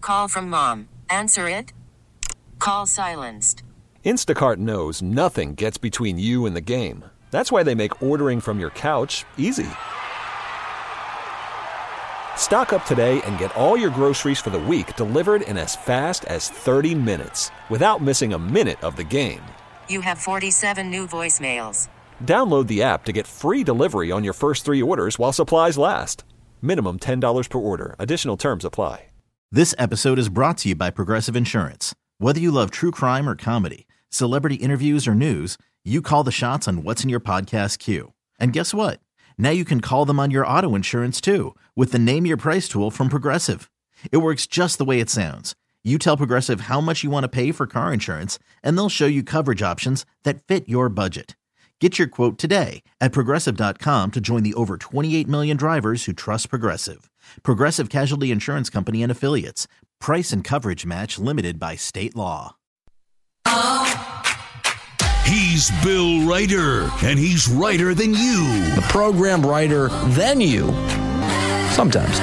Call from mom. Answer it. Call silenced. Instacart knows nothing gets between you and the game. That's why they make ordering from your couch easy. Stock up today and get all your groceries for the week delivered in as fast as 30 minutes without missing a minute of the game. You have 47 new voicemails. Download the app to get free delivery on your first 3 orders while supplies last. Minimum $10 per order. Additional terms apply. This episode is brought to you by Progressive Insurance. Whether you love true crime or comedy, celebrity interviews or news, you call the shots on what's in your podcast queue. And guess what? Now you can call them on your auto insurance too with the Name Your Price tool from Progressive. It works just the way it sounds. You tell Progressive how much you want to pay for car insurance, and they'll show you coverage options that fit your budget. Get your quote today at Progressive.com to join the over 28 million drivers who trust Progressive. Progressive Casualty Insurance Company and Affiliates. Price and coverage match limited by state law. He's Bill Ryder, and he's righter than you. The program writer than you. Sometimes.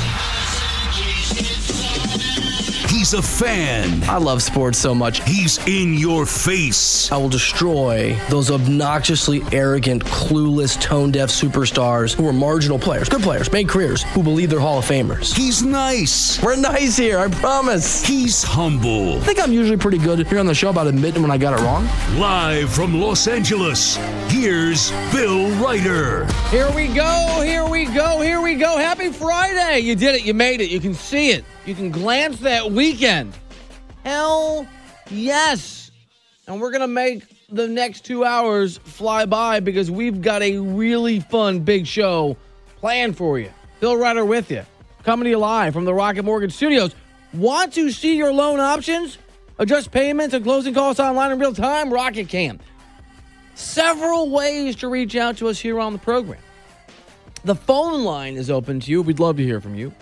He's a fan. I love sports so much. He's in your face. I will destroy those obnoxiously arrogant, clueless, tone-deaf superstars who are marginal players, good players, made careers, who believe they're Hall of Famers. He's nice. We're nice here, I promise. He's humble. I think I'm usually pretty good here on the show about admitting when I got it wrong. Live from Los Angeles, here's Bill Ryder. Here we go, here we go, here we go. Happy Friday. You did it, you made it, you can see it. You can glance that weekend. Hell yes. And we're going to make the next 2 hours fly by because we've got a really fun big show planned for you. Bill Ryder with you. Coming to you live from the Rocket Mortgage Studios. Want to see your loan options? Adjust payments and closing costs online in real time? Rocket can. Several ways to reach out to us here on the program. The phone line is open to you. We'd love to hear from you.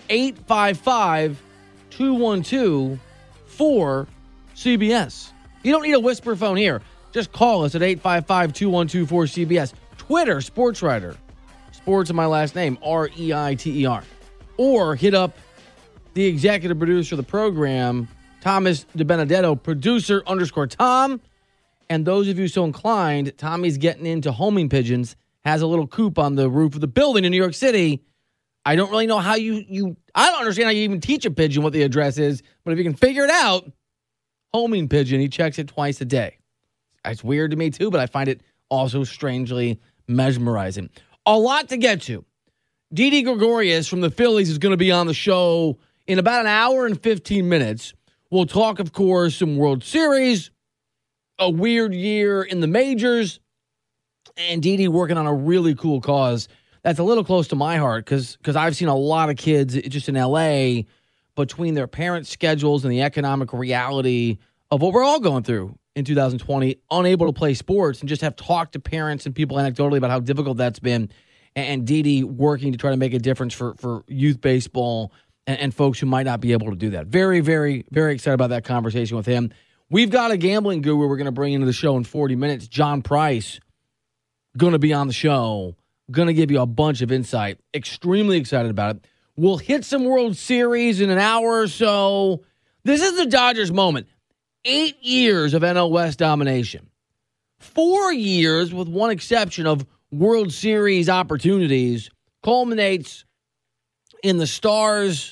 855-212-4CBS. You don't need a whisper phone here. Just call us at 855-212-4CBS. Twitter, Sports Writer. Sports in my last name, R-E-I-T-E-R. Or hit up the executive producer of the program, Thomas DiBenedetto, producer_Tom. And those of you so inclined, Tommy's getting into homing pigeons, has a little coop on the roof of the building in New York City. I don't really know how I don't understand how you even teach a pigeon what the address is, but if you can figure it out, homing pigeon, he checks it twice a day. It's weird to me too, but I find it also strangely mesmerizing. A lot to get to. Didi Gregorius from the Phillies is going to be on the show in about an hour and 15 minutes. We'll talk, of course, some World Series, a weird year in the majors, and Didi working on a really cool cause that's a little close to my heart because I've seen a lot of kids just in L.A. between their parents' schedules and the economic reality of what we're all going through in 2020, unable to play sports, and just have talked to parents and people anecdotally about how difficult that's been, and Didi working to try to make a difference for youth baseball and folks who might not be able to do that. Very, very, very excited about that conversation with him. We've got a gambling guru we're going to bring into the show in 40 minutes. John Price, going to be on the show, going to give you a bunch of insight. Extremely excited about it. We'll hit some World Series in an hour or so. This is the Dodgers moment. 8 years of NL West domination. 4 years, with one exception, of World Series opportunities culminates in the stars,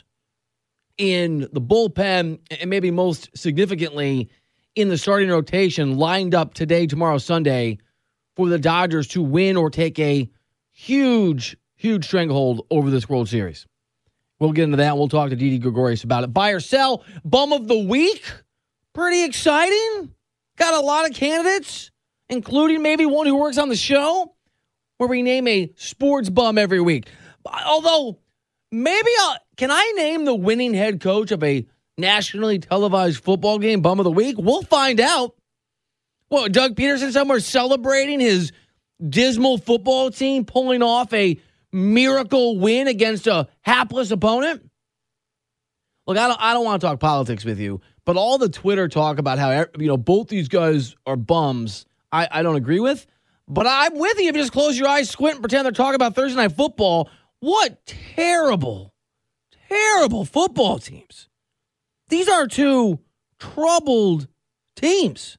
in the bullpen, and maybe most significantly in the starting rotation lined up today, tomorrow, Sunday for the Dodgers to win or take a huge, huge stranglehold over this World Series. We'll get into that. We'll talk to Didi Gregorius about it. Buy or sell, bum of the week. Pretty exciting. Got a lot of candidates, including maybe one who works on the show, where we name a sports bum every week. Although, maybe can I name the winning head coach of a nationally televised football game bum of the week? We'll find out. What, Doug Peterson somewhere celebrating his dismal football team pulling off a miracle win against a hapless opponent? Look, I don't want to talk politics with you, but all the Twitter talk about how both these guys are bums, I don't agree with. But I'm with you if you just close your eyes, squint, and pretend they're talking about Thursday Night Football. What terrible, terrible football teams. These are two troubled teams.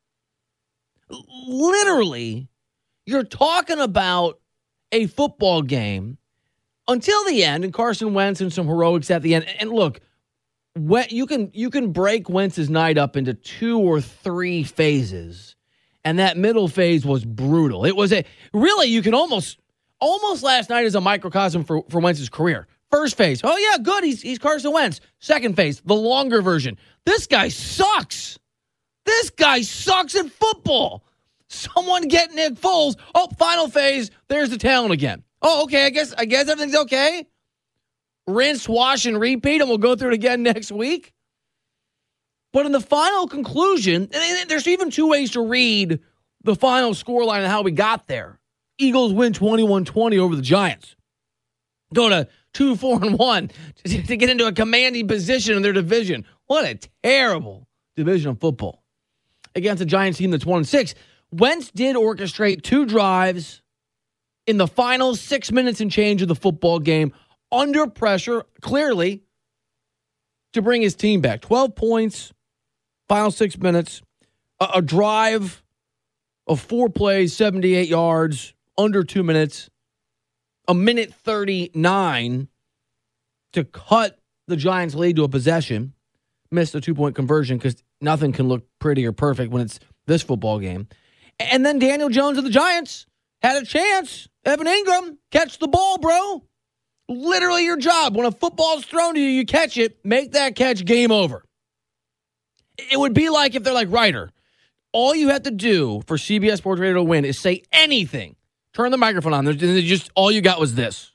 Literally, you're talking about a football game until the end, and Carson Wentz and some heroics at the end. And look, you can break Wentz's night up into 2 or 3 phases, and that middle phase was brutal. It was you can almost last night is a microcosm for Wentz's career. First phase, oh yeah, good, he's Carson Wentz. Second phase, the longer version. This guy sucks. This guy sucks at football. Someone get Nick Foles. Oh, final phase, there's the talent again. Oh, okay, I guess everything's okay. Rinse, wash, and repeat, and we'll go through it again next week. But in the final conclusion, and there's even 2 ways to read the final scoreline and how we got there. Eagles win 21-20 over the Giants. Go to 2-4-1 to get into a commanding position in their division. What a terrible division of football. Against a Giants team that's 1-6. Wentz did orchestrate 2 drives in the final 6 minutes and change of the football game under pressure, clearly, to bring his team back. 12 points, final 6 minutes, a drive of 4 plays, 78 yards, under 2 minutes, a minute 39 to cut the Giants' lead to a possession. Missed a 2-point conversion because nothing can look pretty or perfect when it's this football game. And then Daniel Jones of the Giants had a chance. Evan Ingram, catch the ball, bro. Literally your job. When a football's thrown to you, you catch it, make that catch, game over. It would be like if they're like, Ryder, all you have to do for CBS Sports Radio to win is say anything. Turn the microphone on. Just all you got was this.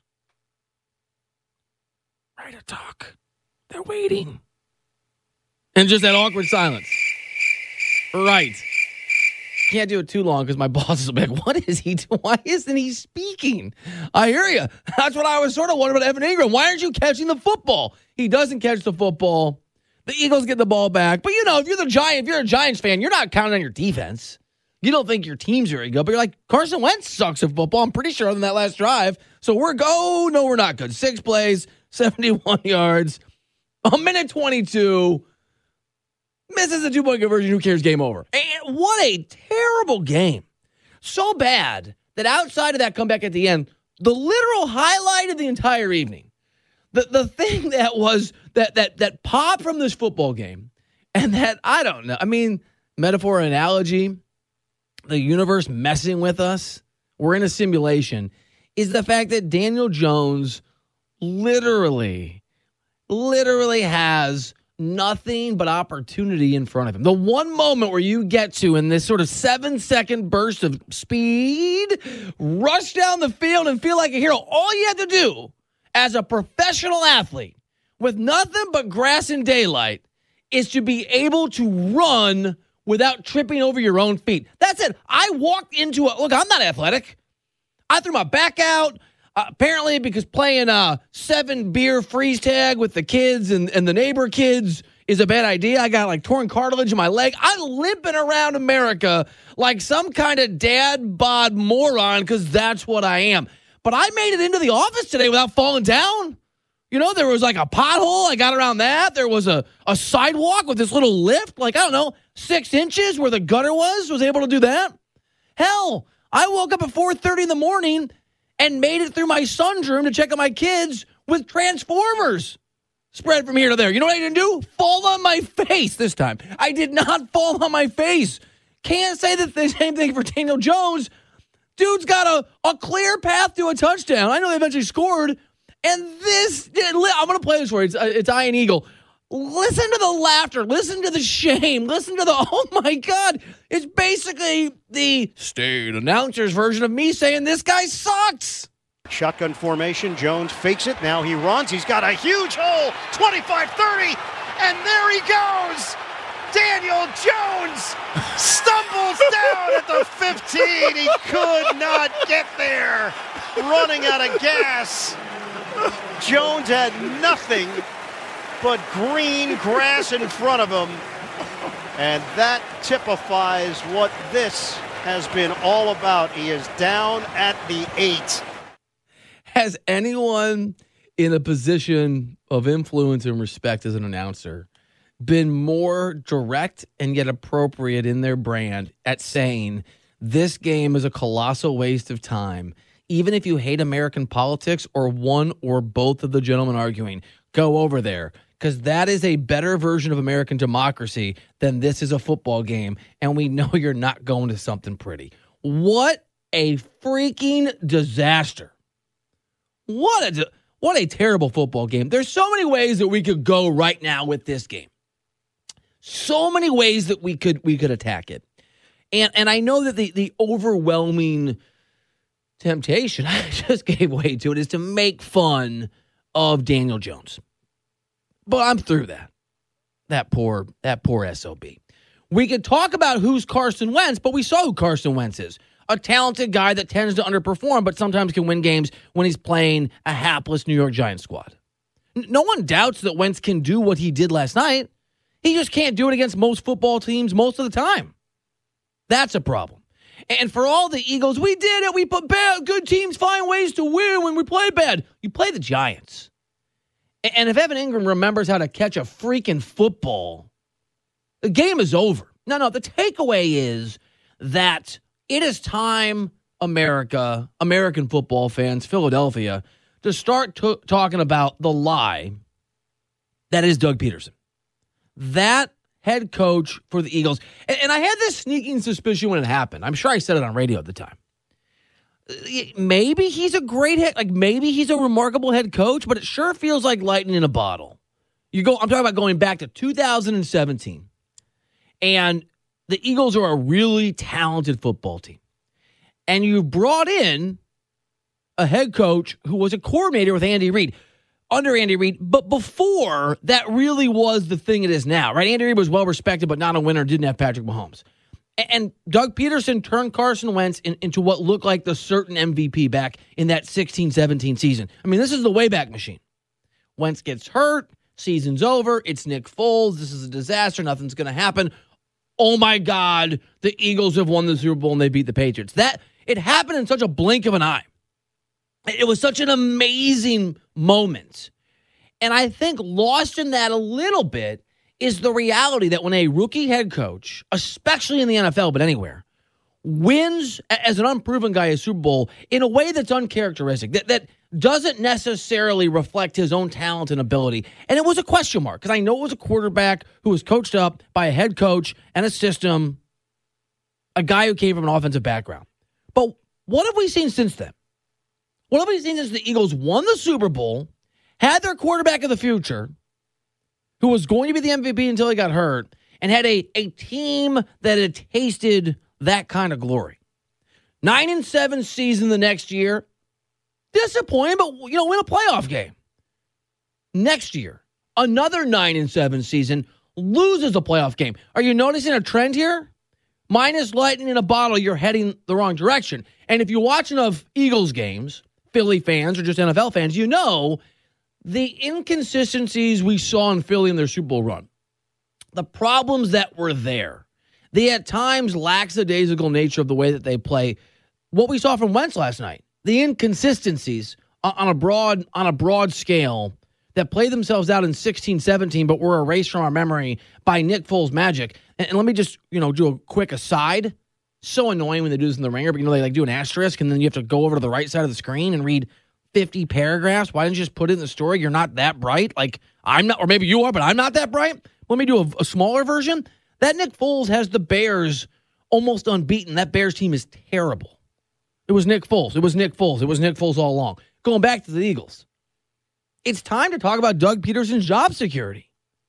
Ryder, talk. They're waiting. And just that awkward silence. Right. Can't do it too long because my boss will be like, what is he doing? Why isn't he speaking? I hear you. That's what I was sort of wondering about Evan Ingram. Why aren't you catching the football? He doesn't catch the football. The Eagles get the ball back. But, if you're a Giants fan, you're not counting on your defense. You don't think your team's very good, but you're like, Carson Wentz sucks at football. I'm pretty sure other than that last drive. So we're not good. 6 plays, 71 yards, a minute 22. Misses a 2-point conversion. Who cares? Game over. And what a terrible game. So bad that outside of that comeback at the end, the literal highlight of the entire evening, the thing that was that popped from this football game, and that, I don't know, I mean, metaphor, analogy, the universe messing with us, we're in a simulation, is the fact that Daniel Jones literally has nothing but opportunity in front of him. The one moment where you get to, in this sort of 7-second burst of speed, rush down the field and feel like a hero. All you have to do as a professional athlete with nothing but grass and daylight is to be able to run without tripping over your own feet. That's it. I walked into look, I'm not athletic. I threw my back out. Apparently, because playing 7-beer freeze tag with the kids and the neighbor kids is a bad idea. I got torn cartilage in my leg. I'm limping around America like some kind of dad bod moron because that's what I am. But I made it into the office today without falling down. There was a pothole. I got around that. There was a sidewalk with this little lift, 6 inches where the gutter was able to do that. Hell, I woke up at 4:30 in the morning and made it through my son's room to check on my kids with Transformers spread from here to there. You know what I didn't do? Fall on my face this time. I did not fall on my face. Can't say that the same thing for Daniel Jones. Dude's got a clear path to a touchdown. I know they eventually scored. And I'm going to play this for you. It's Ian Eagle. Listen to the laughter. Listen to the shame. Listen to the, oh my God. It's basically the state announcer's version of me saying this guy sucks. Shotgun formation. Jones fakes it. Now he runs. He's got a huge hole. 25-30. And there he goes. Daniel Jones stumbles down at the 15. He could not get there. Running out of gas. Jones had nothing but green grass in front of him. And that typifies what this has been all about. He is down at the 8. Has anyone in a position of influence and respect as an announcer been more direct and yet appropriate in their brand at saying this game is a colossal waste of time. Even if you hate American politics or one or both of the gentlemen arguing, go over there, because that is a better version of American democracy than this is a football game, and we know you're not going to something pretty. What a freaking disaster. What a terrible football game. There's so many ways that we could go right now with this game. So many ways that we could attack it. And I know that the overwhelming temptation, I just gave way to it, is to make fun of Daniel Jones. But I'm through that. That poor SOB. We could talk about who's Carson Wentz, but we saw who Carson Wentz is. A talented guy that tends to underperform, but sometimes can win games when he's playing a hapless New York Giants squad. No one doubts that Wentz can do what he did last night. He just can't do it against most football teams most of the time. That's a problem. And for all the Eagles, we did it. We put bad, good teams find ways to win when we play bad. You play the Giants. And if Evan Ingram remembers how to catch a freaking football, the game is over. No, the takeaway is that it is time, America, American football fans, Philadelphia, to start talking about the lie that is Doug Peterson. That head coach for the Eagles. And I had this sneaking suspicion when it happened. I'm sure I said it on radio at the time. Maybe he's a great maybe he's a remarkable head coach, but it sure feels like lightning in a bottle. I'm talking about going back to 2017. And the Eagles are a really talented football team. And you brought in a head coach who was a coordinator with Andy Reid, under Andy Reid, but before that really was the thing it is now, right? Andy Reid was well-respected, but not a winner, didn't have Patrick Mahomes. And Doug Peterson turned Carson Wentz into what looked like the certain MVP back in that 16-17 season. I mean, this is the Wayback Machine. Wentz gets hurt, season's over, it's Nick Foles, this is a disaster, nothing's going to happen. Oh my God, the Eagles have won the Super Bowl and they beat the Patriots. It happened in such a blink of an eye. It was such an amazing moment. And I think lost in that a little bit is the reality that when a rookie head coach, especially in the NFL, but anywhere, wins as an unproven guy a Super Bowl in a way that's uncharacteristic, that doesn't necessarily reflect his own talent and ability. And it was a question mark, because I know it was a quarterback who was coached up by a head coach and a system, a guy who came from an offensive background. But what have we seen since then? What have we seen since the Eagles won the Super Bowl, had their quarterback of the future, who was going to be the MVP until he got hurt, and had a team that had tasted that kind of glory? 9-7 season the next year. Disappointing, but win a playoff game. Next year, another 9-7 season, loses a playoff game. Are you noticing a trend here? Minus lightning in a bottle, you're heading the wrong direction. And if you watch enough Eagles games, Philly fans or just NFL fans, you know the inconsistencies we saw in Philly in their Super Bowl run. The problems that were there. The at times lackadaisical nature of the way that they play. What we saw from Wentz last night. The inconsistencies on a broad scale that play themselves out in 16-17, but were erased from our memory by Nick Foles' magic. And let me just, do a quick aside. So annoying when they do this in the Ringer, but they do an asterisk, and then you have to go over to the right side of the screen and read 50 paragraphs. Why didn't you just put it in the story? You're not that bright. I'm not, or maybe you are, but I'm not that bright. Let me do a smaller version. That Nick Foles has the Bears almost unbeaten. That Bears team is terrible. It was Nick Foles. It was Nick Foles. It was Nick Foles all along. Going back to the Eagles. It's time to talk about Doug Peterson's job security.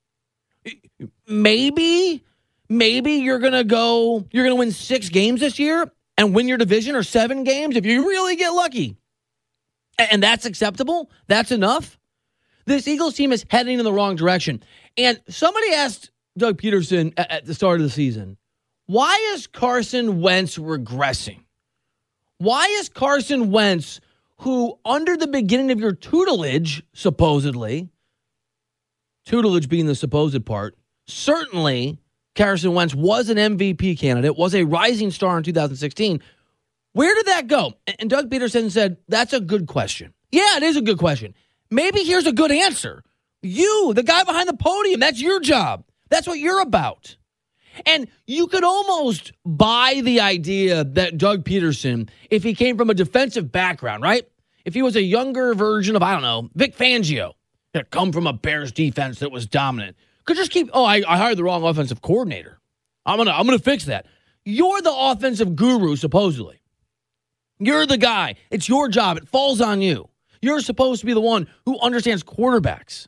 Maybe you're going to win 6 games this year and win your division, or 7 games if you really get lucky. And that's acceptable? That's enough? This Eagles team is heading in the wrong direction. And somebody asked Doug Peterson at the start of the season, why is Carson Wentz regressing? Why is Carson Wentz, who under the beginning of your tutelage, supposedly, tutelage being the supposed part, certainly Carson Wentz was an MVP candidate, was a rising star in 2016. Where did that go? And Doug Peterson said, that's a good question. Yeah, it is a good question. Maybe here's a good answer. You, the guy behind the podium, that's your job. That's what you're about. And you could almost buy the idea that Doug Peterson, if he came from a defensive background, right? If he was a younger version of, I don't know, Vic Fangio, that come from a Bears defense that was dominant, could just keep, I hired the wrong offensive coordinator. I'm gonna fix that. You're the offensive guru, supposedly. You're the guy. It's your job. It falls on you. You're supposed to be the one who understands quarterbacks.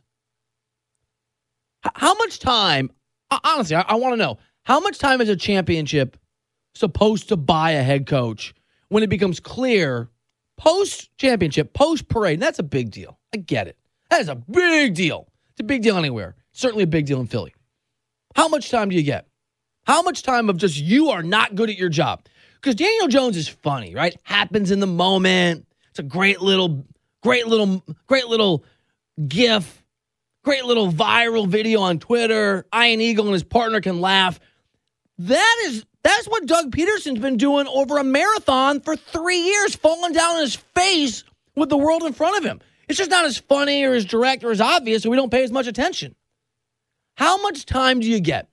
How much time, honestly, I want to know, how much time is a championship supposed to buy a head coach when it becomes clear post-championship, post-parade? That's a big deal. I get it. That is a big deal. It's a big deal anywhere. Certainly a big deal in Philly. How much time do you get? How much time of just you are not good at your job? Because Daniel Jones is funny, right? Happens in the moment. It's a great little gif, great little viral video on Twitter. Ian Eagle and his partner can laugh. That's what Doug Peterson's been doing over a marathon for 3 years, falling down on his face with the world in front of him. It's just not as funny or as direct or as obvious, so we don't pay as much attention. How much time do you get?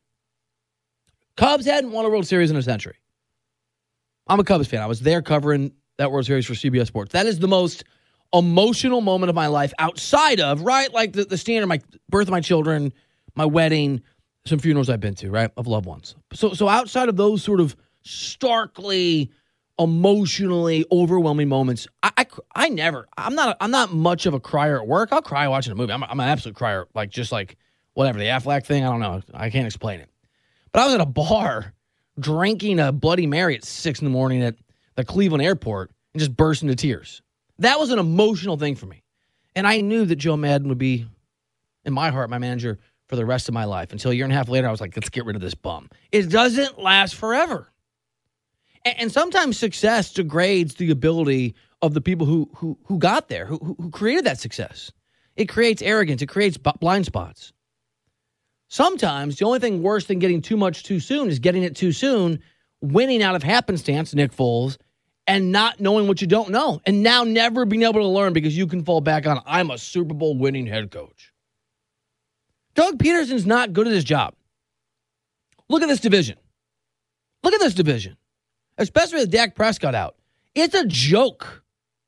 Cubs hadn't won a World Series in a century. I'm a Cubs fan. I was there covering that World Series for CBS Sports. That is the most emotional moment of my life outside of, right, like the standard, my birth of my children, my wedding, some funerals I've been to, right, of loved ones. So outside of those sort of starkly, emotionally overwhelming moments, I'm not much of a crier at work. I'll cry watching a movie. I'm an absolute crier, like whatever, the Aflac thing, I don't know. I can't explain it. But I was at a bar drinking a Bloody Mary at 6 in the morning at the Cleveland airport and just burst into tears. That was an emotional thing for me. And I knew that Joe Madden would be, in my heart, my manager for the rest of my life. Until a year and a half later, I was like, let's get rid of this bum. It doesn't last forever. And sometimes success degrades the ability of the people who got there, who created that success. It creates arrogance. It creates blind spots. Sometimes the only thing worse than getting too much too soon is getting it too soon, winning out of happenstance, Nick Foles, and not knowing what you don't know, and now never being able to learn because you can fall back on, I'm a Super Bowl winning head coach. Doug Peterson's not good at his job. Look at this division. Look at this division. Especially with Dak Prescott out. It's a joke.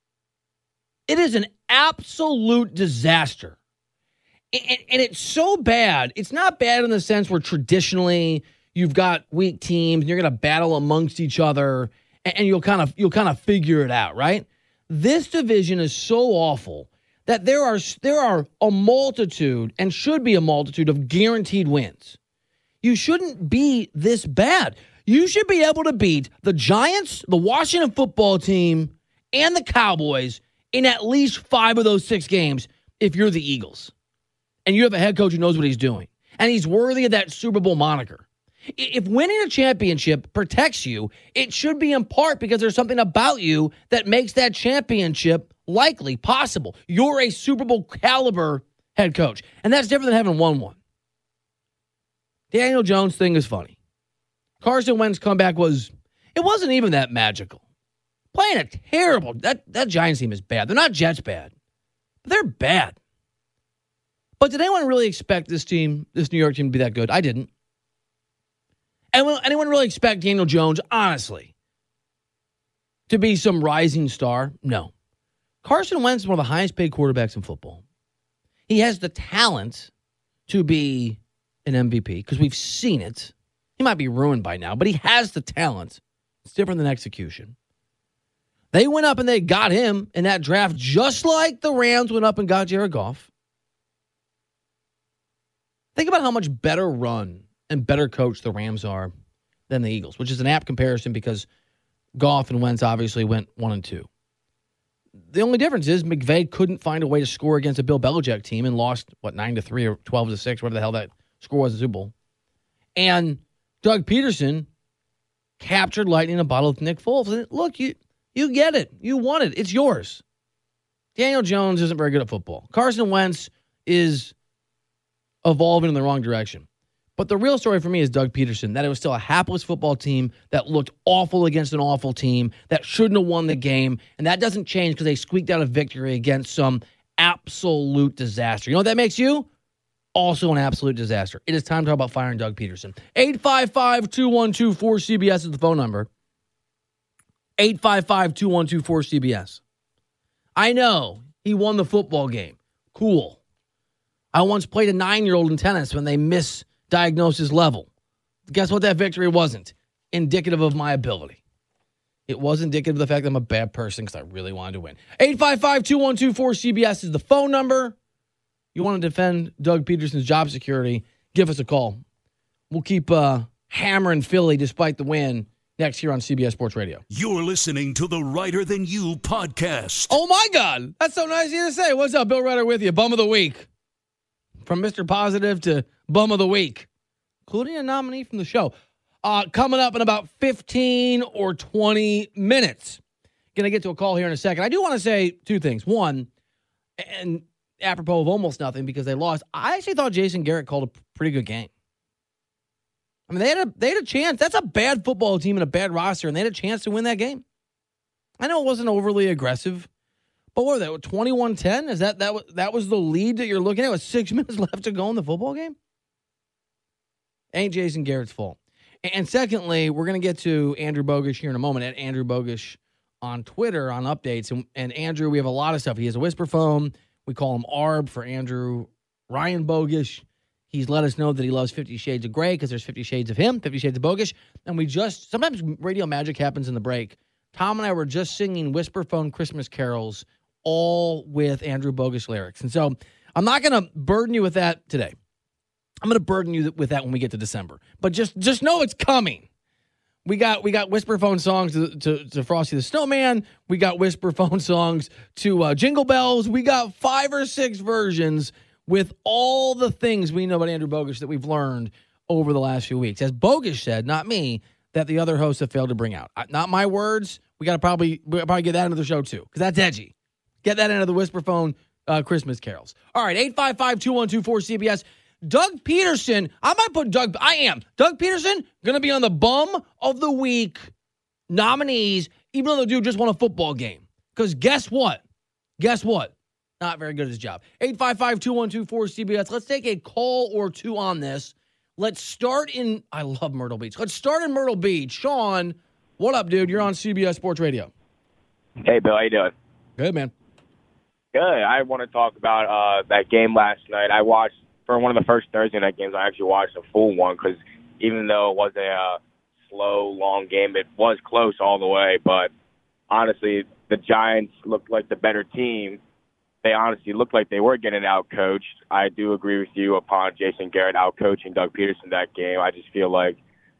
It is an absolute disaster. And it's so bad. It's not bad in the sense where traditionally you've got weak teams and you're going to battle amongst each other and you'll kind of figure it out, right? This division is so awful that there are a multitude and should be a multitude of guaranteed wins. You shouldn't be this bad. You should be able to beat the Giants, the Washington football team, and the Cowboys in at least 5 of those 6 games if you're the Eagles. And you have a head coach who knows what he's doing. And he's worthy of that Super Bowl moniker. If winning a championship protects you, it should be in part because there's something about you that makes that championship likely, possible. You're a Super Bowl caliber head coach. And that's different than having won one. Daniel Jones thing is funny. Carson Wentz's comeback wasn't even that magical. Playing a terrible, that Giants team is bad. They're not Jets bad, but they're bad. But did anyone really expect this New York team, to be that good? I didn't. And will anyone really expect Daniel Jones, honestly, to be some rising star? No. Carson Wentz is one of the highest paid quarterbacks in football. He has the talent to be an MVP because we've seen it. He might be ruined by now, but he has the talent. It's different than execution. They went up and they got him in that draft just like the Rams went up and got Jared Goff. Think about how much better run and better coach the Rams are than the Eagles, which is an apt comparison because Goff and Wentz obviously went 1-2. The only difference is McVay couldn't find a way to score against a Bill Belichick team and lost, 9-3 or 12-6, whatever the hell that score was in the Super Bowl. And Doug Peterson captured lightning in a bottle with Nick Foles. And look, you get it. You won it. It's yours. Daniel Jones isn't very good at football. Carson Wentz is evolving in the wrong direction. But the real story for me is Doug Peterson, that it was still a hapless football team that looked awful against an awful team that shouldn't have won the game. And that doesn't change because they squeaked out a victory against some absolute disaster. You know what that makes you? also an absolute disaster. It is time to talk about firing Doug Peterson. 855-212-4CBS is the phone number. 855-212-4CBS. I know he won the football game. Cool. I once played a 9-year-old in tennis when they misdiagnosed his level. Guess what that victory wasn't? Indicative of my ability. It was indicative of the fact that I'm a bad person because I really wanted to win. 855-212-4CBS is the phone number. You want to defend Doug Peterson's job security, give us a call. We'll keep hammering Philly despite the win next here on CBS Sports Radio. You're listening to the Writer Than You podcast. Oh, my God. That's so nice of you to say. What's up, Bill Ryder with you? Bum of the week. From Mr. Positive to Bum of the Week, including a nominee from the show. Coming up in about 15 or 20 minutes. Going to get to a call here in a second. I do want to say two things. One, and apropos of almost nothing because they lost, I actually thought Jason Garrett called a pretty good game. I mean, they had a chance. That's a bad football team and a bad roster, and they had a chance to win that game. I know it wasn't overly aggressive, but what were they, 21-10? Is that was the lead that you're looking at with 6 minutes left to go in the football game? Ain't Jason Garrett's fault. And secondly, we're going to get to Andrew Bogusch here in a moment, at Andrew Bogusch on Twitter on updates. And Andrew, we have a lot of stuff. He has a whisper phone. We call him ARB for Andrew Ryan Bogusch. He's let us know that he loves 50 Shades of Grey because there's 50 Shades of him, 50 Shades of Bogusch. And sometimes radio magic happens in the break. Tom and I were just singing whisper phone Christmas carols, all with Andrew Bogusch lyrics. And so I'm not going to burden you with that today. I'm going to burden you with that when we get to December. But just know it's coming. We got whisper phone songs to Frosty the Snowman. We got whisper phone songs to Jingle Bells. We got 5 or 6 versions with all the things we know about Andrew Bogusch that we've learned over the last few weeks. As Bogusch said, not me, that the other hosts have failed to bring out. Not my words. We'll probably get that into the show too, because that's edgy. Get that into the whisper phone Christmas carols. All right, 855-212-4CBS. Doug Peterson, Doug Peterson going to be on the Bum of the Week nominees, even though the dude just won a football game. Because guess what? Not very good at his job. 855-212-4CBS. Let's take a call or two on this. Let's start I love Myrtle Beach. Let's start in Myrtle Beach. Sean, what up, dude? You're on CBS Sports Radio. Hey, Bill. How you doing? Good, man. Good. I want to talk about that game last night. I watched, for one of the first Thursday night games, I actually watched a full one because even though it was a slow, long game, it was close all the way. But honestly, the Giants looked like the better team. They honestly looked like they were getting out-coached. I do agree with you upon Jason Garrett out-coaching Doug Peterson that game. I just feel like,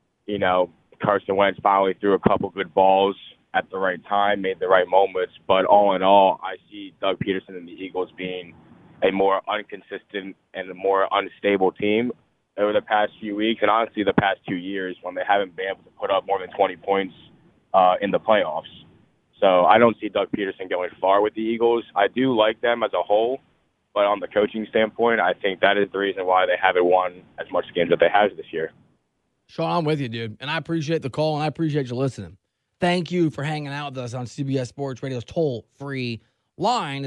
Carson Wentz finally threw a couple good balls at the right time, made the right moments. But all in all, I see Doug Peterson and the Eagles being a more inconsistent and a more unstable team over the past few weeks, and honestly the past 2 years when they haven't been able to put up more than 20 points in the playoffs. So I don't see Doug Peterson going far with the Eagles. I do like them as a whole, but on the coaching standpoint, I think that is the reason why they haven't won as much games that they have this year. Sean, I'm with you, dude, and I appreciate the call, and I appreciate you listening. Thank you for hanging out with us on CBS Sports Radio's toll-free line at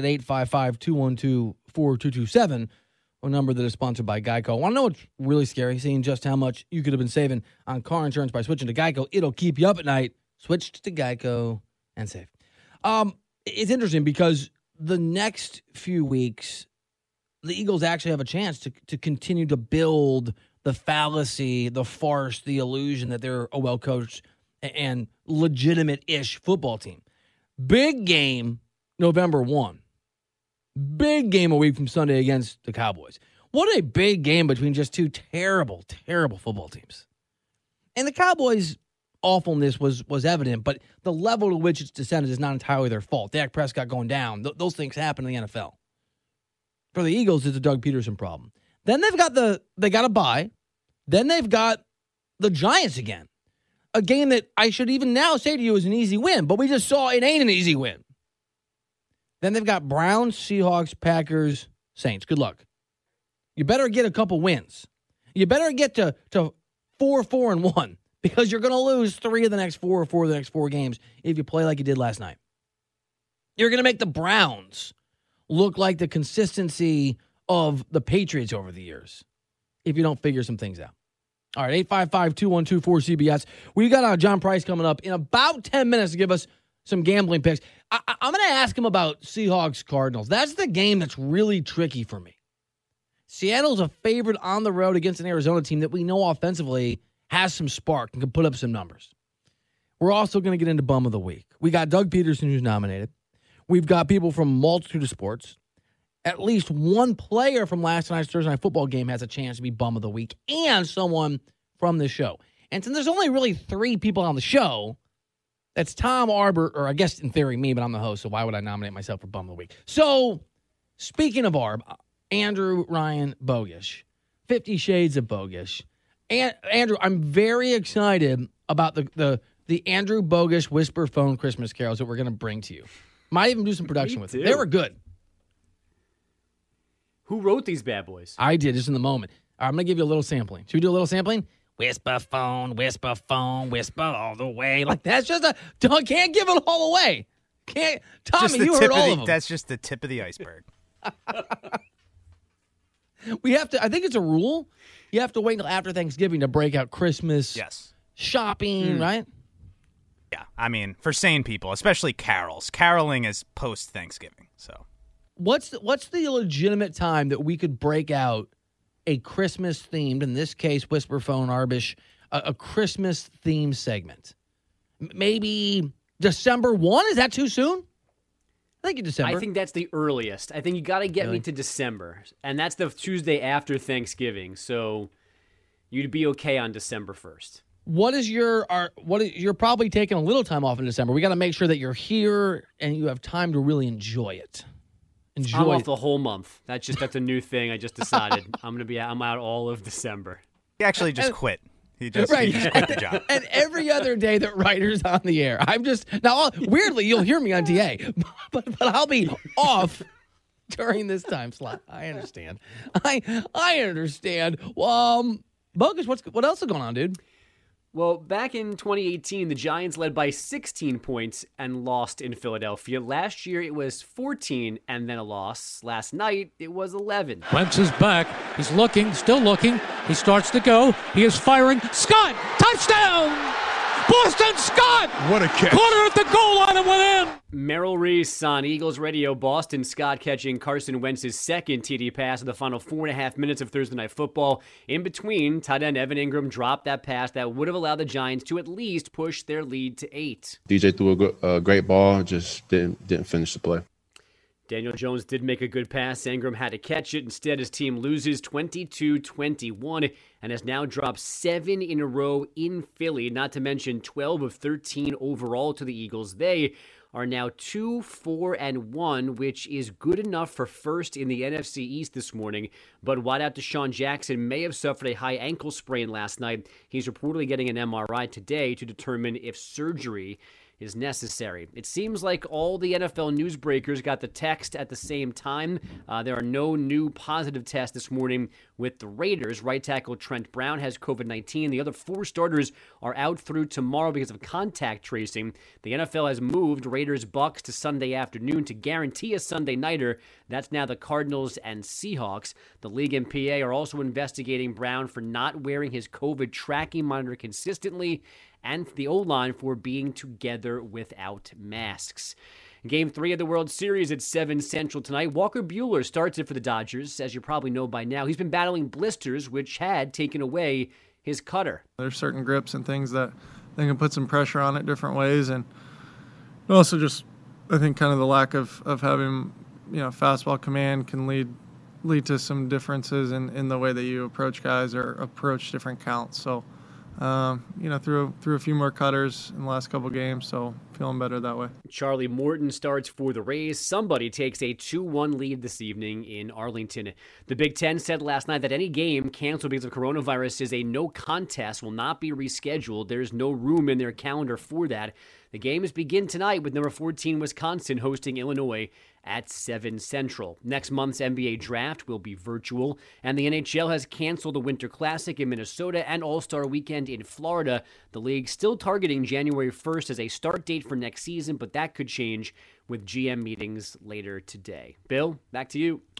855-212-4227, a number that is sponsored by Geico. I want to know what's really scary, seeing just how much you could have been saving on car insurance by switching to Geico. It'll keep you up at night. Switch to Geico and save. It's interesting because the next few weeks, the Eagles actually have a chance to continue to build the fallacy, the farce, the illusion that they're a well-coached and legitimate-ish football team. Big game November 1. Big game a week from Sunday against the Cowboys. What a big game between just two terrible, terrible football teams. And the Cowboys' awfulness was evident, but the level to which it's descended is not entirely their fault. Dak Prescott going down, those things happen in the NFL. For the Eagles, it's a Doug Peterson problem. Then they got a bye. Then they've got the Giants again. A game that I should even now say to you is an easy win, but we just saw it ain't an easy win. Then they've got Browns, Seahawks, Packers, Saints. Good luck. You better get a couple wins. You better get to 4-4-1 because you're going to lose 3 of the next 4 or 4 of the next 4 games if you play like you did last night. You're going to make the Browns look like the consistency of the Patriots over the years if you don't figure some things out. All right, 855-212-4CBS. We got John Price coming up in about 10 minutes to give us some gambling picks. I'm going to ask him about Seahawks-Cardinals. That's the game that's really tricky for me. Seattle's a favorite on the road against an Arizona team that we know offensively has some spark and can put up some numbers. We're also going to get into Bum of the Week. We got Doug Peterson, who's nominated. We've got people from multitude of sports. At least one player from last night's Thursday Night Football game has a chance to be Bum of the Week, and someone from the show. And since there's only really 3 people on the show, that's Tom Arbor, or I guess in theory me, but I'm the host, so why would I nominate myself for Bum of the Week? So, speaking of Arb, Andrew Ryan Bogish, 50 Shades of Bogish. And Andrew, I'm very excited about the Andrew Bogish Whisper Phone Christmas carols that we're going to bring to you. Might even do some production with them. They were good. Who wrote these bad boys? I did, just in the moment. I'm going to give you a little sampling. Should we do a little sampling? Whisper phone, whisper all the way. Like, that's just can't give it all away. Can't. Tommy, you heard all of them. That's just the tip of the iceberg. We have to, I think it's a rule. You have to wait until after Thanksgiving to break out Christmas shopping, right? Yeah, I mean, for sane people, especially carols. Caroling is post-Thanksgiving, so. What's the legitimate time that we could break out a Christmas-themed, in this case, Whisper Phone Arbish, a Christmas-themed segment? Maybe December 1? Is that too soon? I think in December. I think that's the earliest. I think you got to get me to December, and that's the Tuesday after Thanksgiving. So you'd be okay on December 1st. You're probably taking a little time off in December. We got to make sure that you're here and you have time to really enjoy it. I'm off the whole month. That's a new thing. I just decided I'm out all of December. He actually just quit. He just quit the job. And every other day that Ryder's on the air, weirdly, you'll hear me on TA, but I'll be off during this time slot. I understand. I understand. Bogus, what else is going on, dude? Well, back in 2018, the Giants led by 16 points and lost in Philadelphia. Last year, it was 14 and then a loss. Last night, it was 11. Wentz is back. He's looking, still looking. He starts to go. He is firing. Scott! Touchdown! Boston Scott! What a catch. Caught her at the goal line and went in. Merrill Reese on Eagles Radio. Boston Scott catching Carson Wentz's second TD pass in the final 4.5 minutes of Thursday Night Football. In between, tight end Evan Ingram dropped that pass that would have allowed the Giants to at least push their lead to 8. DJ threw a great ball, just didn't finish the play. Daniel Jones did make a good pass. Ingram had to catch it. Instead, his team loses 22-21 and has now dropped 7 in a row in Philly, not to mention 12 of 13 overall to the Eagles. They are now 2-4-1, which is good enough for first in the NFC East this morning. But wideout Deshaun Jackson may have suffered a high ankle sprain last night. He's reportedly getting an MRI today to determine if surgery is necessary. It seems like all the NFL newsbreakers got the text at the same time. There are no new positive tests this morning with the Raiders. Right tackle Trent Brown has COVID-19. The other 4 starters are out through tomorrow because of contact tracing. The NFL has moved Raiders-Bucks to Sunday afternoon to guarantee a Sunday nighter. That's now the Cardinals and Seahawks. The league and PA are also investigating Brown for not wearing his COVID tracking monitor consistently, and the O-line for being together without masks. Game 3 of the World Series at 7 Central tonight. Walker Buehler starts it for the Dodgers. As you probably know by now, he's been battling blisters, which had taken away his cutter. There's certain grips and things that they can put some pressure on it different ways, and also just, I think, kind of the lack of having, fastball command can lead to some differences in the way that you approach guys or approach different counts. So, threw a few more cutters in the last couple games, so feeling better that way. Charlie Morton starts for the Rays. Somebody takes a 2-1 lead this evening in Arlington. The Big Ten said last night that any game canceled because of coronavirus is a no contest, will not be rescheduled. There's no room in their calendar for that. The games begin tonight with number 14 Wisconsin hosting Illinois at 7 Central. Next month's NBA draft will be virtual, and the NHL has canceled the Winter Classic in Minnesota and All-Star Weekend in Florida. The league still targeting January 1st as a start date for next season, but that could change with GM meetings later today. Bill, back to you.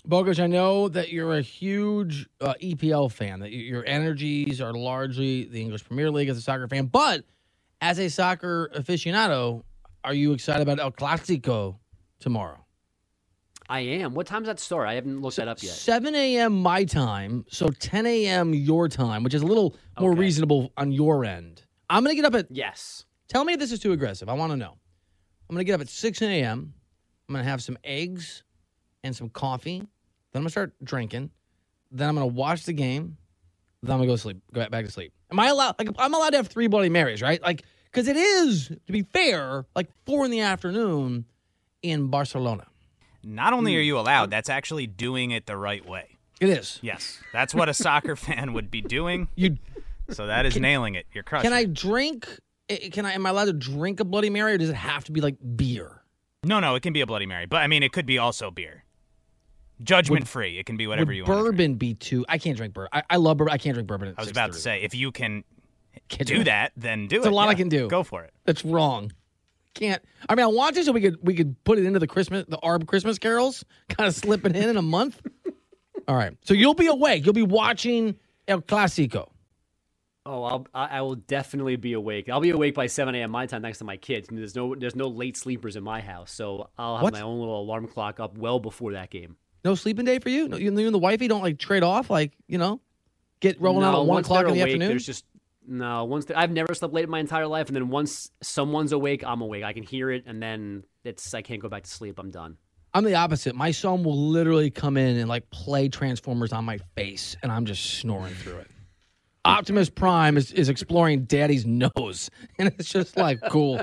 Bogusch, I know that you're a huge EPL fan, that your energies are largely the English Premier League as a soccer fan. But as a soccer aficionado, are you excited about El Clásico tomorrow? I am. What time's that start? I haven't looked that up yet. 7 a.m. my time, so 10 a.m. your time, which is a little more reasonable on your end. I'm going to get up at... Yes. Tell me if this is too aggressive. I want to know. I'm going to get up at 6 a.m. I'm going to have some eggs and some coffee. Then I'm going to start drinking. Then I'm going to watch the game. Then I'm going to go to sleep. Go back to sleep. Am I allowed? Like, I'm allowed to have 3 Bloody Marys, right? Like, because it is, to be fair, like 4 in the afternoon in Barcelona. Not only are you allowed, that's actually doing it the right way. It is. Yes. That's what a soccer fan would be doing. So that is nailing it. You're crushing. Can I drink? Am I allowed to drink a Bloody Mary, or does it have to be like beer? No, it can be a Bloody Mary. But, I mean, it could be also beer. Judgment-free. It can be whatever you want. Would bourbon be too? I can't drink bourbon. I love bourbon. I can't drink bourbon at 6:30. I was about to say, if you can do that, then do it. It's a lot I can do. Go for it. That's wrong. Can't. I mean, I want to so we could put it into the ARB Christmas carols, kind of slip it in a month. All right. So you'll be awake. You'll be watching El Clásico. Oh, I will definitely be awake. I'll be awake by 7 a.m. my time thanks to my kids. There's no late sleepers in my house, so I'll have my own little alarm clock up well before that game. No sleeping day for you? No, you and the wifey don't like trade off, like, get rolling out at 1 o'clock in the afternoon? There's just I've never slept late in my entire life, and then once someone's awake, I'm awake. I can hear it, and then I can't go back to sleep. I'm done. I'm the opposite. My son will literally come in and like play Transformers on my face, and I'm just snoring through it. Optimus Prime is exploring Daddy's nose, and it's just like cool.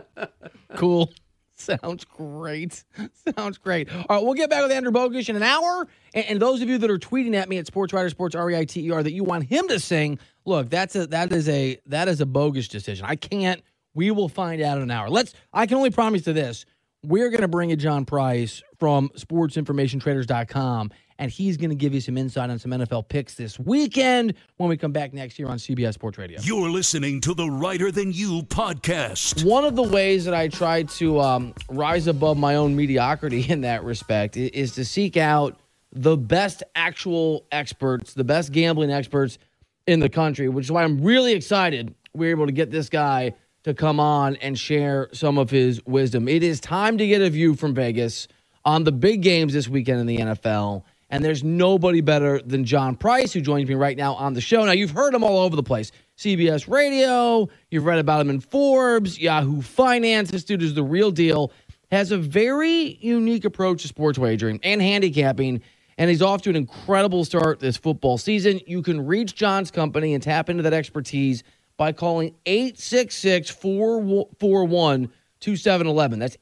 Sounds great. All right, we'll get back with Andrew Bogusch in an hour. And those of you that are tweeting at me at SportsReiter, Sports REITER, that you want him to sing, look, that is a Bogusch decision. I can't. We will find out in an hour. I can only promise you this. We're going to bring you John Price from SportsInformationTraders.com, and he's going to give you some insight on some NFL picks this weekend when we come back next year on CBS Sports Radio. You're listening to the Writer Than You podcast. One of the ways that I try to rise above my own mediocrity in that respect is to seek out the best actual experts, the best gambling experts in the country, which is why I'm really excited we're able to get this guy to come on and share some of his wisdom. It is time to get a view from Vegas on the big games this weekend in the NFL. And there's nobody better than John Price, who joins me right now on the show. Now, you've heard him all over the place. CBS Radio, you've read about him in Forbes, Yahoo Finance. This dude is the real deal. Has a very unique approach to sports wagering and handicapping, and he's off to an incredible start this football season. You can reach John's company and tap into that expertise by calling 866-441-2711. That's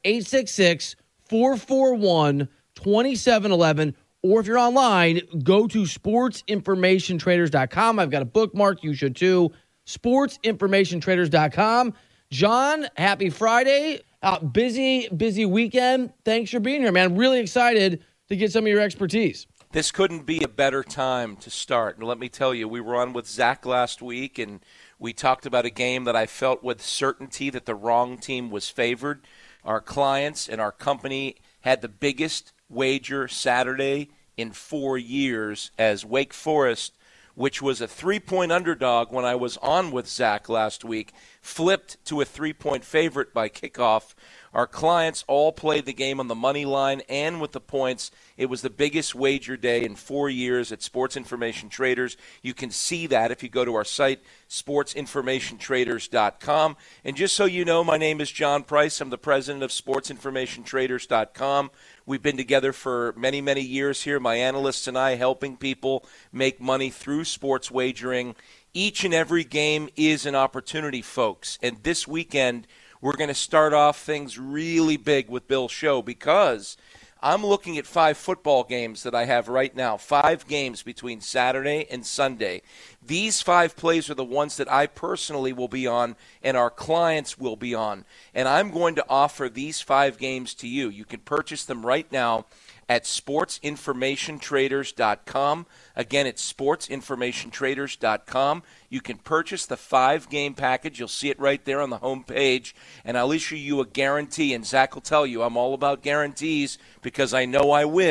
866-441-2711. Or if you're online, go to sportsinformationtraders.com. I've got a bookmark. You should too. Sportsinformationtraders.com. John, happy Friday. Busy weekend. Thanks for being here, man. Really excited to get some of your expertise. This couldn't be a better time to start. And let me tell you, we were on with Zach last week, and we talked about a game that I felt with certainty that the wrong team was favored. Our clients and our company had the biggest wager Saturday in 4 years as Wake Forest, which was a 3-point underdog when I was on with Zach last week, flipped to a 3-point favorite by kickoff. Our clients all played the game on the money line and with the points. It was the biggest wager day in 4 years at Sports Information Traders. You can see that if you go to our site, sportsinformationtraders.com. And just so you know, my name is John Price. I'm the president of sportsinformationtraders.com. We've been together for many, many years here, my analysts and I, helping people make money through sports wagering. Each and every game is an opportunity, folks. And this weekend, we're going to start off things really big with Bill's show because I'm looking at 5 football games that I have right now, 5 games between Saturday and Sunday. These 5 plays are the ones that I personally will be on and our clients will be on. And I'm going to offer these 5 games to you. You can purchase them right now at sportsinformationtraders.com. Again, it's sportsinformationtraders.com. You can purchase the 5-game package. You'll see it right there on the home page. And I'll issue you a guarantee. And Zach will tell you I'm all about guarantees because I know I win.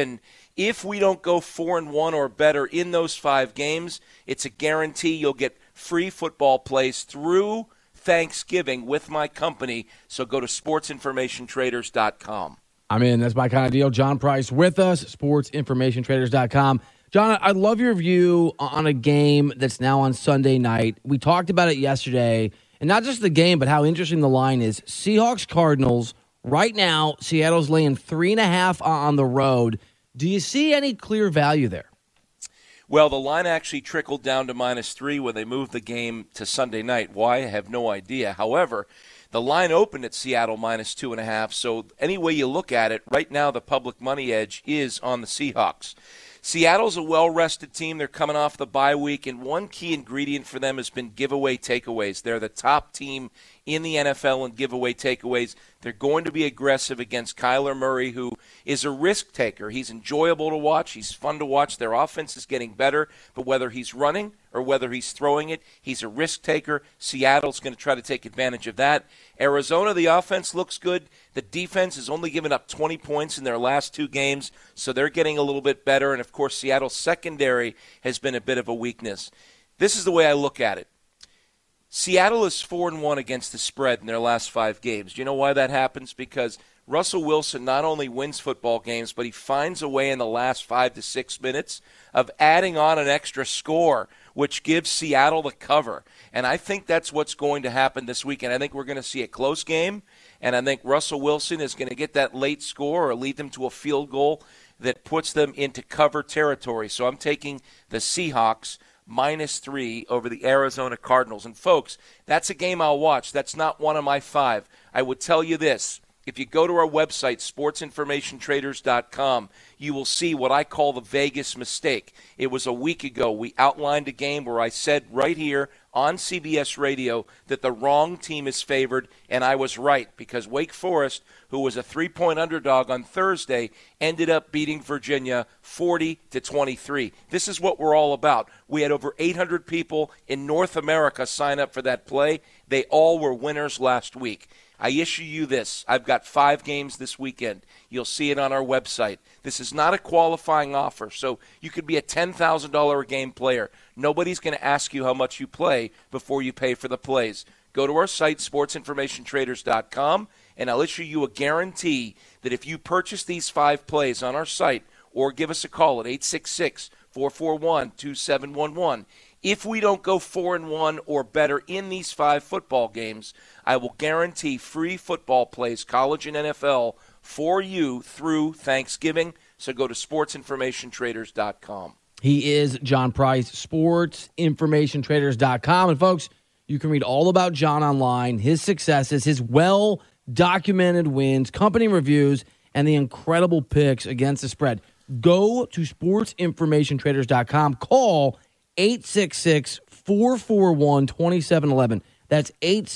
If we don't go 4-1 or better in those 5 games, it's a guarantee you'll get free football plays through Thanksgiving with my company. So go to sportsinformationtraders.com. I'm in. That's my kind of deal. John Price with us, sportsinformationtraders.com. John, I love your view on a game that's now on Sunday night. We talked about it yesterday, and not just the game, but how interesting the line is. Seahawks-Cardinals, right now, Seattle's laying 3.5 on the road. Do you see any clear value there? Well, the line actually trickled down to -3 when they moved the game to Sunday night. Why? I have no idea. However, the line opened at Seattle -2.5, so any way you look at it, right now the public money edge is on the Seahawks. Seattle's a well-rested team. They're coming off the bye week, and one key ingredient for them has been giveaway takeaways. They're the top team in the NFL in giveaway takeaways. They're going to be aggressive against Kyler Murray, who is a risk taker. He's enjoyable to watch. He's fun to watch. Their offense is getting better, but whether he's running or whether he's throwing it, he's a risk taker. Seattle's going to try to take advantage of that. Arizona, the offense looks good. The defense has only given up 20 points in their last 2 games, so they're getting a little bit better. And, of course, Seattle's secondary has been a bit of a weakness. This is the way I look at it. Seattle is 4-1 against the spread in their last 5 games. Do you know why that happens? Because Russell Wilson not only wins football games, but he finds a way in the last 5 to 6 minutes of adding on an extra score, which gives Seattle the cover. And I think that's what's going to happen this weekend. I think we're going to see a close game, and I think Russell Wilson is going to get that late score or lead them to a field goal that puts them into cover territory. So I'm taking the Seahawks -3 over the Arizona Cardinals. And, folks, that's a game I'll watch. That's not one of my 5. I would tell you this. If you go to our website, sportsinformationtraders.com, you will see what I call the Vegas mistake. It was a week ago. We outlined a game where I said right here on CBS Radio that the wrong team is favored, and I was right because Wake Forest, who was a 3-point underdog on Thursday, ended up beating Virginia 40-23. This is what we're all about. We had over 800 people in North America sign up for that play. They all were winners last week. I issue you this. I've got 5 games this weekend. You'll see it on our website. This is not a qualifying offer, so you could be a $10,000 a game player. Nobody's going to ask you how much you play before you pay for the plays. Go to our site, sportsinformationtraders.com, and I'll issue you a guarantee that if you purchase these 5 plays on our site or give us a call at 866-441-2711, if we don't go 4-1 or better in these 5 football games, I will guarantee free football plays, college and NFL, for you through Thanksgiving. So go to sportsinformationtraders.com. He is John Price, sportsinformationtraders.com. And, folks, you can read all about John online, his successes, his well-documented wins, company reviews, and the incredible picks against the spread. Go to sportsinformationtraders.com. Call 866-441-2711. That's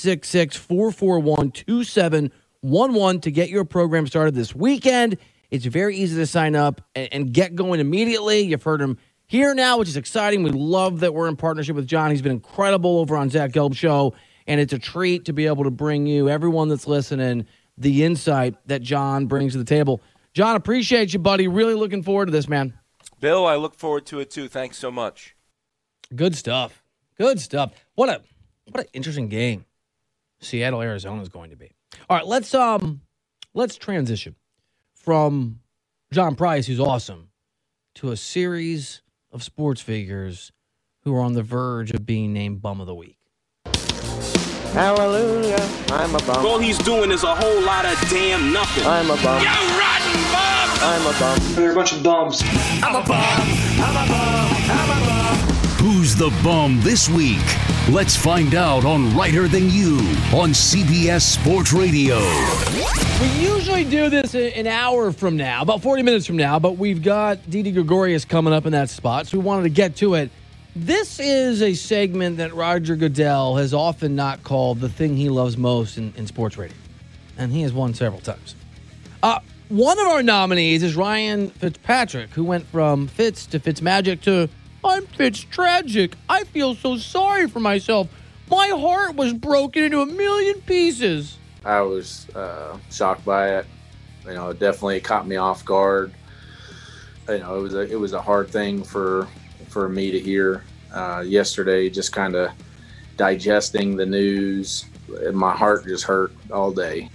866-441-2711 to get your program started this weekend. It's very easy to sign up and get going immediately. You've heard him here now, which is exciting. We love that we're in partnership with John. He's been incredible over on Zach Gelb Show, and it's a treat to be able to bring you, everyone that's listening, the insight that John brings to the table. John, appreciate you, buddy. Really looking forward to this, man. Bill, I look forward to it, too. Thanks so much. Good stuff. Good stuff. What an interesting game Seattle, Arizona is going to be. All right, let's transition from John Price, who's awesome, to a series of sports figures who are on the verge of being named Bum of the Week. Hallelujah, I'm a bum. All he's doing is a whole lot of damn nothing. I'm a bum. You rotten bum! I'm a bum. They're a bunch of bums. I'm a bum. I'm a bum. I'm a bum. Who's the bum this week? Let's find out on Writer Than You on CBS Sports Radio. We usually do this an hour from now, about 40 minutes from now, but we've got Didi Gregorius coming up in that spot, so we wanted to get to it. This is a segment that Roger Goodell has often not called the thing he loves most in sports radio, and he has won several times. One of our nominees is Ryan Fitzpatrick, who went from Fitz to Fitzmagic to I'm Fitz-tragic. I feel so sorry for myself. My heart was broken into 1,000,000 pieces. I was shocked by it. You know, it definitely caught me off guard. it was a hard thing for me to hear yesterday. Just kind of digesting the news, my heart just hurt all day.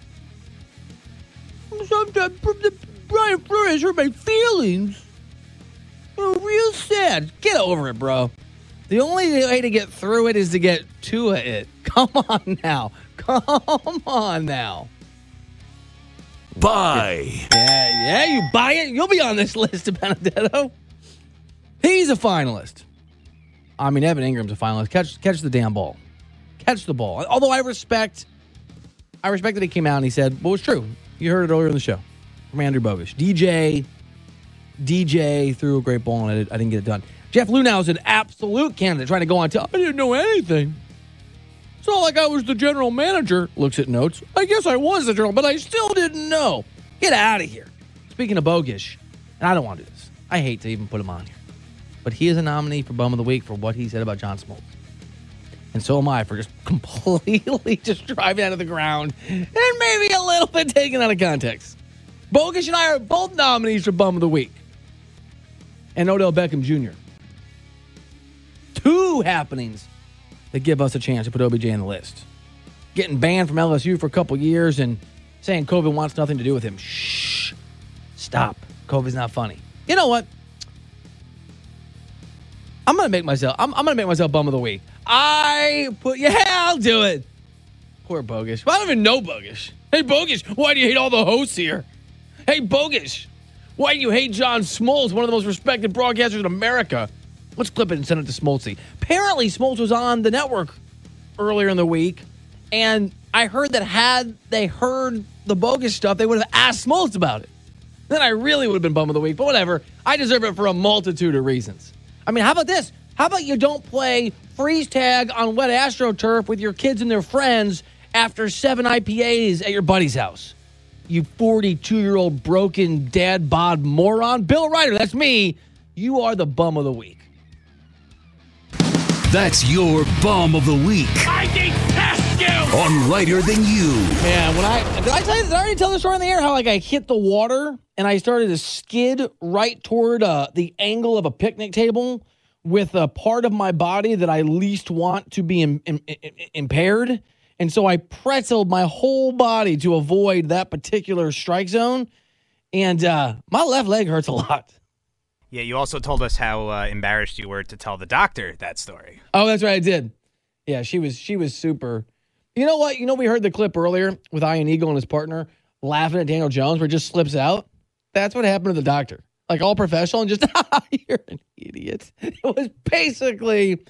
Brian Flores hurt my feelings. Oh, real sad. Get over it, bro. The only way to get through it is to get to it. Come on now. Buy. Yeah, you buy it. You'll be on this list, Benedetto. He's a finalist. I mean, Evan Ingram's a finalist. Catch the damn ball. Catch the ball. Although I respect that he came out and he said, well, it's true. You heard it earlier in the show from Andrew Bogusch. DJ threw a great ball and I didn't get it done. Jeff Lunau is an absolute candidate trying to go on top. I didn't know anything. It's not like I was the general manager. Looks at notes. I guess I was the general, but I still didn't know. Get out of here. Speaking of Bogusch, and I don't want to do this. I hate to even put him on here. But he is a nominee for Bum of the Week for what he said about John Smoltz. And so am I for just completely just driving out of the ground and maybe a little bit taken out of context. Bogusch and I are both nominees for Bum of the Week. And Odell Beckham Jr. Two happenings that give us a chance to put OBJ in the list. Getting banned from LSU for a couple years and saying COVID wants nothing to do with him. Shh. Stop. COVID's not funny. You know what? I'm gonna make myself Bum of the Week. I'll do it. Poor Bogusch. Well, I don't even know Bogusch. Hey Bogusch, why do you hate all the hosts here? Hey Bogusch, why do you hate John Smoltz, one of the most respected broadcasters in America? Let's clip it and send it to Smoltzy. Apparently, Smoltz was on the network earlier in the week, and I heard that had they heard the Bogusch stuff, they would have asked Smoltz about it. Then I really would have been Bum of the Week, but whatever. I deserve it for a multitude of reasons. I mean, how about this? How about you don't play freeze tag on wet AstroTurf with your kids and their friends after 7 IPAs at your buddy's house? You 42-year-old broken dad bod moron. Bill Ryder, that's me. You are the Bum of the Week. That's your Bum of the Week. I detest you! On Righter Than You. Man, did I already tell the story on the air how I hit the water and I started to skid right toward the angle of a picnic table with a part of my body that I least want to be impaired? And so I pretzeled my whole body to avoid that particular strike zone. And my left leg hurts a lot. Yeah, you also told us how embarrassed you were to tell the doctor that story. Oh, that's right, I did. Yeah, she was super. You know what? We heard the clip earlier with Ian Eagle and his partner laughing at Daniel Jones where it just slips out. That's what happened to the doctor. Like all professional and just, you're an idiot. It was basically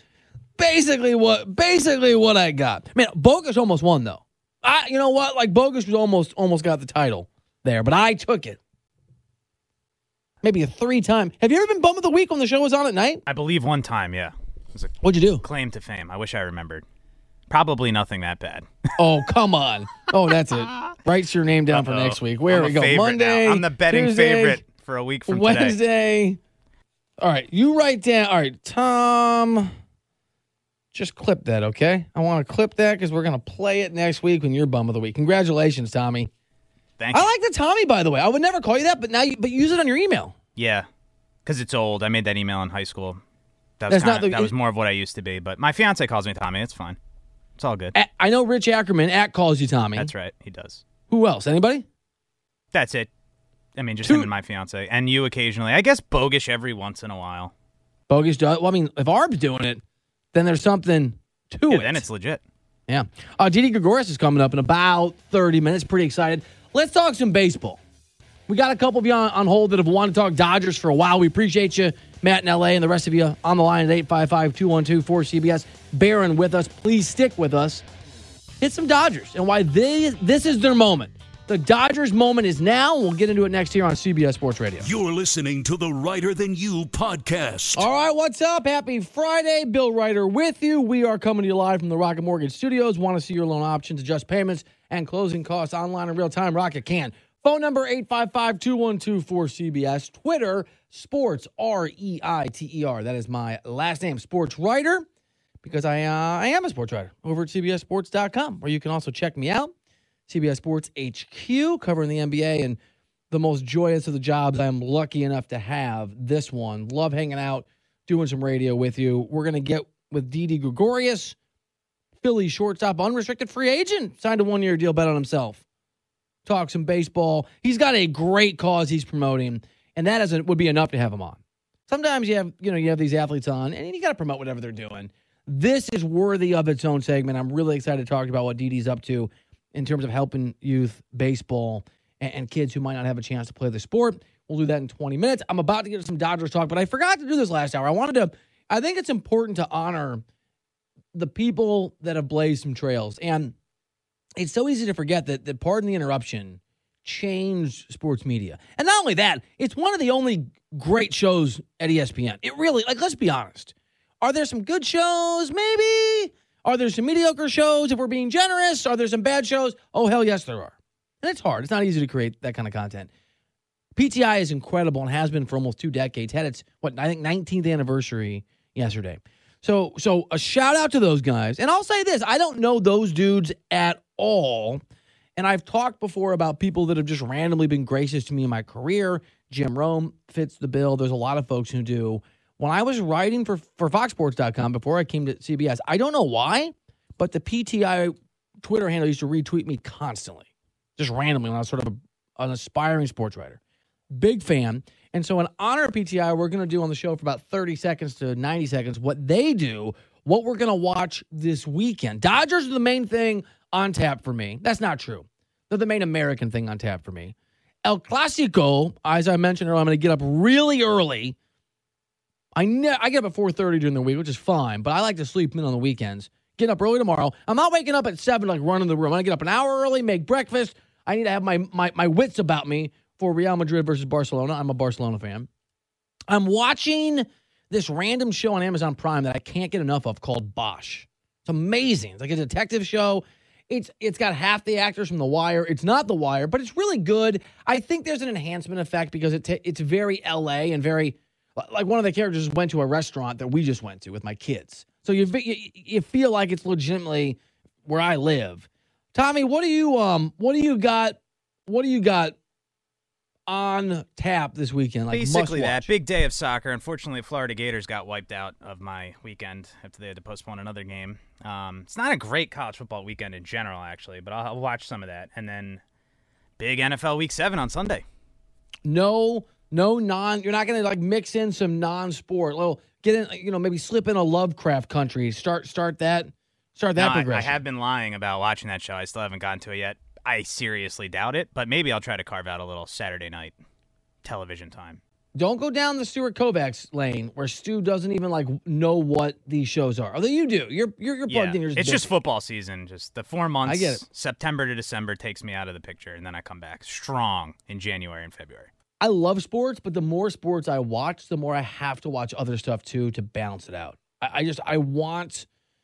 what I got. Man, Bogusch almost won though. You know what? Like Bogusch was almost got the title there, but I took it. Maybe a 3-time. Have you ever been Bum of the Week when the show was on at night? I believe one time, yeah. It was What'd you do? Claim to fame. I wish I remembered. Probably nothing that bad. Oh, come on. Oh, that's it. Write your name down for next week. Where we go? Monday. Now. I'm the betting Tuesday, favorite for a week from Wednesday. Today. All right, you write down. All right, Tom. Just clip that, okay? I want to clip that because we're going to play it next week when you're Bum of the Week. Congratulations, Tommy. Thank you. I like the Tommy, by the way. I would never call you that, but use it on your email. Yeah, because it's old. I made that email in high school. That was more of what I used to be. But my fiance calls me Tommy. It's fine. It's all good. I know Rich Ackerman calls you Tommy. That's right. He does. Who else? Anybody? That's it. I mean, just him and my fiance. And you occasionally. I guess Bogusch every once in a while. Bogusch does? Well, I mean, if Arb's doing it, then there's something to it. Then it's legit. Yeah. Didi Gregorius is coming up in about 30 minutes. Pretty excited. Let's talk some baseball. We got a couple of you on hold that have wanted to talk Dodgers for a while. We appreciate you, Matt in L.A., and the rest of you on the line at 855-212-4CBS. Bearing with us. Please stick with us. Hit some Dodgers and why this is their moment. The Dodgers moment is now. We'll get into it next here on CBS Sports Radio. You're listening to the Righter Than You podcast. All right, what's up? Happy Friday. Bill Ryder with you. We are coming to you live from the Rocket Mortgage Studios. Want to see your loan options, adjust payments, and closing costs online in real time? Rocket can. Phone number 855-212-4CBS. Twitter, Sports, R-E-I-T-E-R. That is my last name, Sports Writer, because I am a sports writer over at CBSSports.com, where you can also check me out. CBS Sports HQ, covering the NBA and the most joyous of the jobs I'm lucky enough to have. This one. Love hanging out, doing some radio with you. We're going to get with Didi Gregorius, Philly shortstop, unrestricted free agent, signed a 1-year deal, bet on himself. Talk some baseball. He's got a great cause he's promoting, and that would be enough to have him on. Sometimes you have these athletes on, and you got to promote whatever they're doing. This is worthy of its own segment. I'm really excited to talk about what Didi's up to in terms of helping youth baseball and kids who might not have a chance to play the sport. We'll do that in 20 minutes. I'm about to get to some Dodgers talk, but I forgot to do this last hour. I think it's important to honor the people that have blazed some trails. And it's so easy to forget that Pardon the Interruption changed sports media. And not only that, it's one of the only great shows at ESPN. It really, let's be honest. Are there some good shows? Maybe. Are there some mediocre shows if we're being generous? Are there some bad shows? Oh, hell yes, there are. And it's hard. It's not easy to create that kind of content. PTI is incredible and has been for almost 2 decades. Had its, 19th anniversary yesterday. So a shout out to those guys. And I'll say this, I don't know those dudes at all. And I've talked before about people that have just randomly been gracious to me in my career. Jim Rome fits the bill. There's a lot of folks who do. When I was writing for FoxSports.com before I came to CBS, I don't know why, but the PTI Twitter handle used to retweet me constantly, just randomly when I was sort of an aspiring sports writer. Big fan. And so in honor of PTI, we're going to do on the show for about 30 seconds to 90 seconds what they do, what we're going to watch this weekend. Dodgers are the main thing on tap for me. That's not true. They're the main American thing on tap for me. El Clasico, as I mentioned earlier, I'm going to get up really early. I get up at 4:30 during the week, which is fine, but I like to sleep in on the weekends. Get up early tomorrow. I'm not waking up at 7 like running the room. I'm going to get up an hour early, make breakfast. I need to have my wits about me for Real Madrid versus Barcelona. I'm a Barcelona fan. I'm watching this random show on Amazon Prime that I can't get enough of called Bosch. It's amazing. It's like a detective show. It's got half the actors from The Wire. It's not The Wire, but it's really good. I think there's an enhancement effect because it's very LA and very, like one of the characters went to a restaurant that we just went to with my kids. So you feel like it's legitimately where I live. Tommy, what do you got on tap this weekend? Like basically that big day of soccer. Unfortunately, Florida Gators got wiped out of my weekend after they had to postpone another game. It's not a great college football weekend in general, actually, but I'll watch some of that. And then big NFL Week 7 on Sunday. No, you're not going to like mix in some non-sport. Well, get in, maybe slip in a Lovecraft Country. Start that progression. I have been lying about watching that show. I still haven't gotten to it yet. I seriously doubt it, but maybe I'll try to carve out a little Saturday night television time. Don't go down the Stuart Kovacs lane where Stu doesn't even know what these shows are. Although you do. You're plugged in. It's just football season. Just the 4 months. I get it. September to December takes me out of the picture, and then I come back strong in January and February. I love sports, but the more sports I watch, the more I have to watch other stuff too to balance it out. I want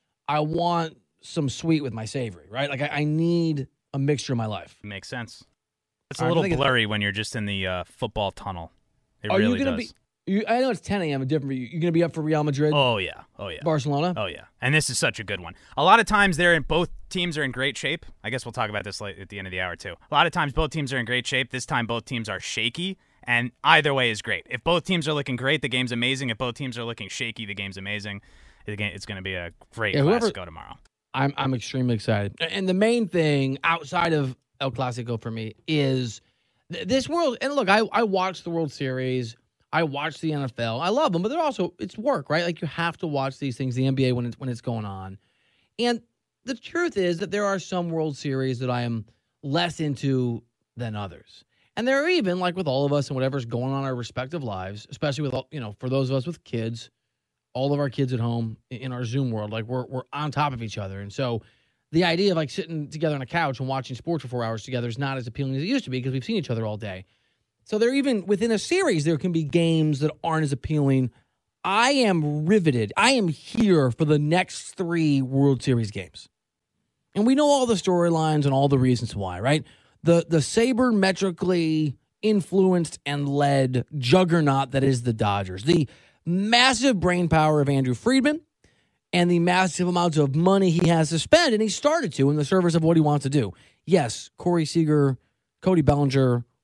some sweet with my savory, right? Like I need a mixture in my life. Makes sense. It's a little blurry when you're just in the football tunnel. It really does. I know it's 10 a.m. different for you. You're going to be up for Real Madrid? Oh, yeah. Barcelona? Oh, yeah. And this is such a good one. A lot of times both teams are in great shape. I guess we'll talk about this at the end of the hour, too. A lot of times both teams are in great shape. This time both teams are shaky, and either way is great. If both teams are looking great, the game's amazing. If both teams are looking shaky, the game's amazing. It's going to be a great Clasico tomorrow. I'm extremely excited. And the main thing outside of El Clasico for me is this world. And look, I watch the World Series. I watch the NFL. I love them, but it's work, right? Like you have to watch these things, the NBA when it's going on. And the truth is that there are some World Series that I am less into than others. And there are even, like with all of us and whatever's going on in our respective lives, especially with, for those of us with kids, all of our kids at home in our Zoom world, like we're on top of each other. And so the idea of like sitting together on a couch and watching sports for 4 hours together is not as appealing as it used to be because we've seen each other all day. So there even within a series, there can be games that aren't as appealing. I am riveted. I am here for the next 3 World Series games. And we know all the storylines and all the reasons why, right? The sabermetrically influenced and led juggernaut that is the Dodgers. The massive brain power of Andrew Friedman and the massive amounts of money he has to spend, and he started to in the service of what he wants to do. Yes, Corey Seager, Cody Bellinger,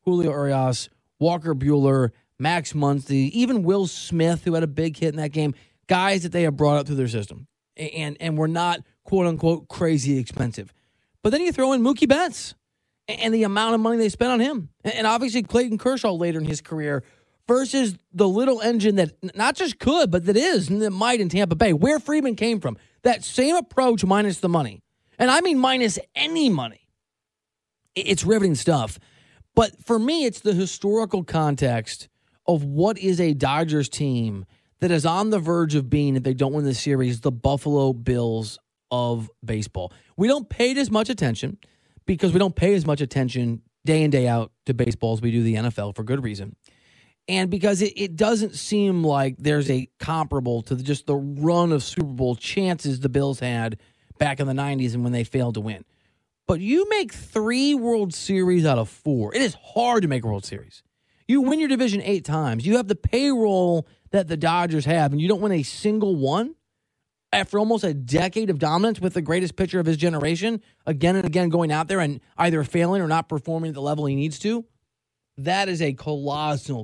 Julio Urias, Walker Buehler, Max Muncy, even Will Smith, who had a big hit in that game, guys that they have brought up through their system and were not, quote-unquote, crazy expensive. But then you throw in Mookie Betts and the amount of money they spent on him. And obviously Clayton Kershaw later in his career versus the little engine that not just could, but that is and that might in Tampa Bay, where Freeman came from. That same approach minus the money. And I mean minus any money. It's riveting stuff. But for me, it's the historical context of what is a Dodgers team that is on the verge of being, if they don't win this series, the Buffalo Bills of baseball. We don't pay it as much attention because we don't pay as much attention day in, day out to baseball as we do the NFL for good reason. And because it doesn't seem like there's a comparable to just the run of Super Bowl chances the Bills had back in the 90s and when they failed to win. But you make 3 World Series out of 4. It is hard to make a World Series. You win your division 8 times. You have the payroll that the Dodgers have, and you don't win a single one after almost a decade of dominance with the greatest pitcher of his generation, again and again going out there and either failing or not performing at the level he needs to. That is a colossal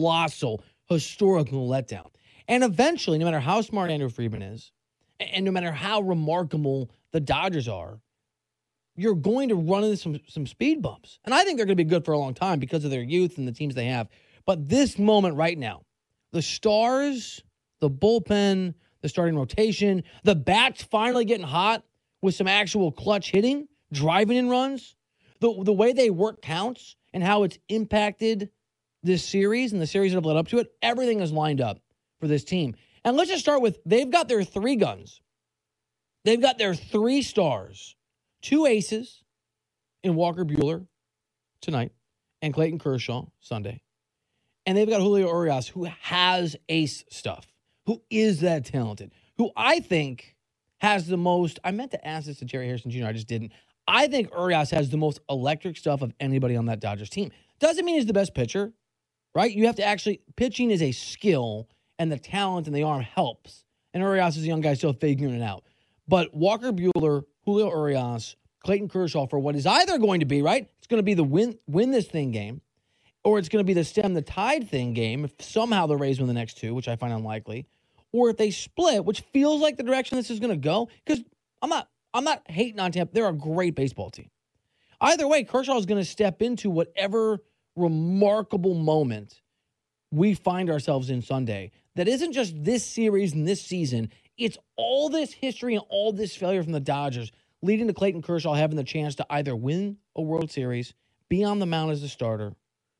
historical letdown. And eventually, no matter how smart Andrew Friedman is, and no matter how remarkable the Dodgers are, you're going to run into some speed bumps. And I think they're going to be good for a long time because of their youth and the teams they have. But this moment right now, the stars, the bullpen, the starting rotation, the bats finally getting hot with some actual clutch hitting, driving in runs, the way they work counts and how it's impacted this series and the series that have led up to it, everything is lined up for this team. And let's just start with, they've got their 3 guns. They've got their 3 stars. 2 aces in Walker Buehler tonight and Clayton Kershaw Sunday. And they've got Julio Urias, who has ace stuff, who is that talented, who I think has the most, I meant to ask this to Jerry Harrison Jr., I just didn't. I think Urias has the most electric stuff of anybody on that Dodgers team. Doesn't mean he's the best pitcher, right? You have to actually, pitching is a skill, and the talent and the arm helps. And Urias is a young guy still figuring it out. But Walker Buehler, Julio Urias, Clayton Kershaw for what is either going to be, right? It's going to be the win this thing game, or it's going to be the stem the tide thing game if somehow the Rays win the next 2, which I find unlikely, or if they split, which feels like the direction this is going to go. Because I'm not hating on Tampa. They're a great baseball team. Either way, Kershaw is going to step into whatever remarkable moment we find ourselves in Sunday. That isn't just this series and this season. It's all this history and all this failure from the Dodgers leading to Clayton Kershaw having the chance to either win a World Series, be on the mound as a starter,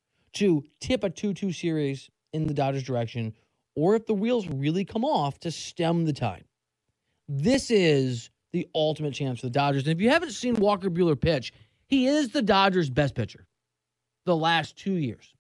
to tip a 2-2 series in the Dodgers' direction, or if the wheels really come off, to stem the tide. This is the ultimate chance for the Dodgers. And if you haven't seen Walker Buehler pitch, he is the Dodgers' best pitcher the last 2 years.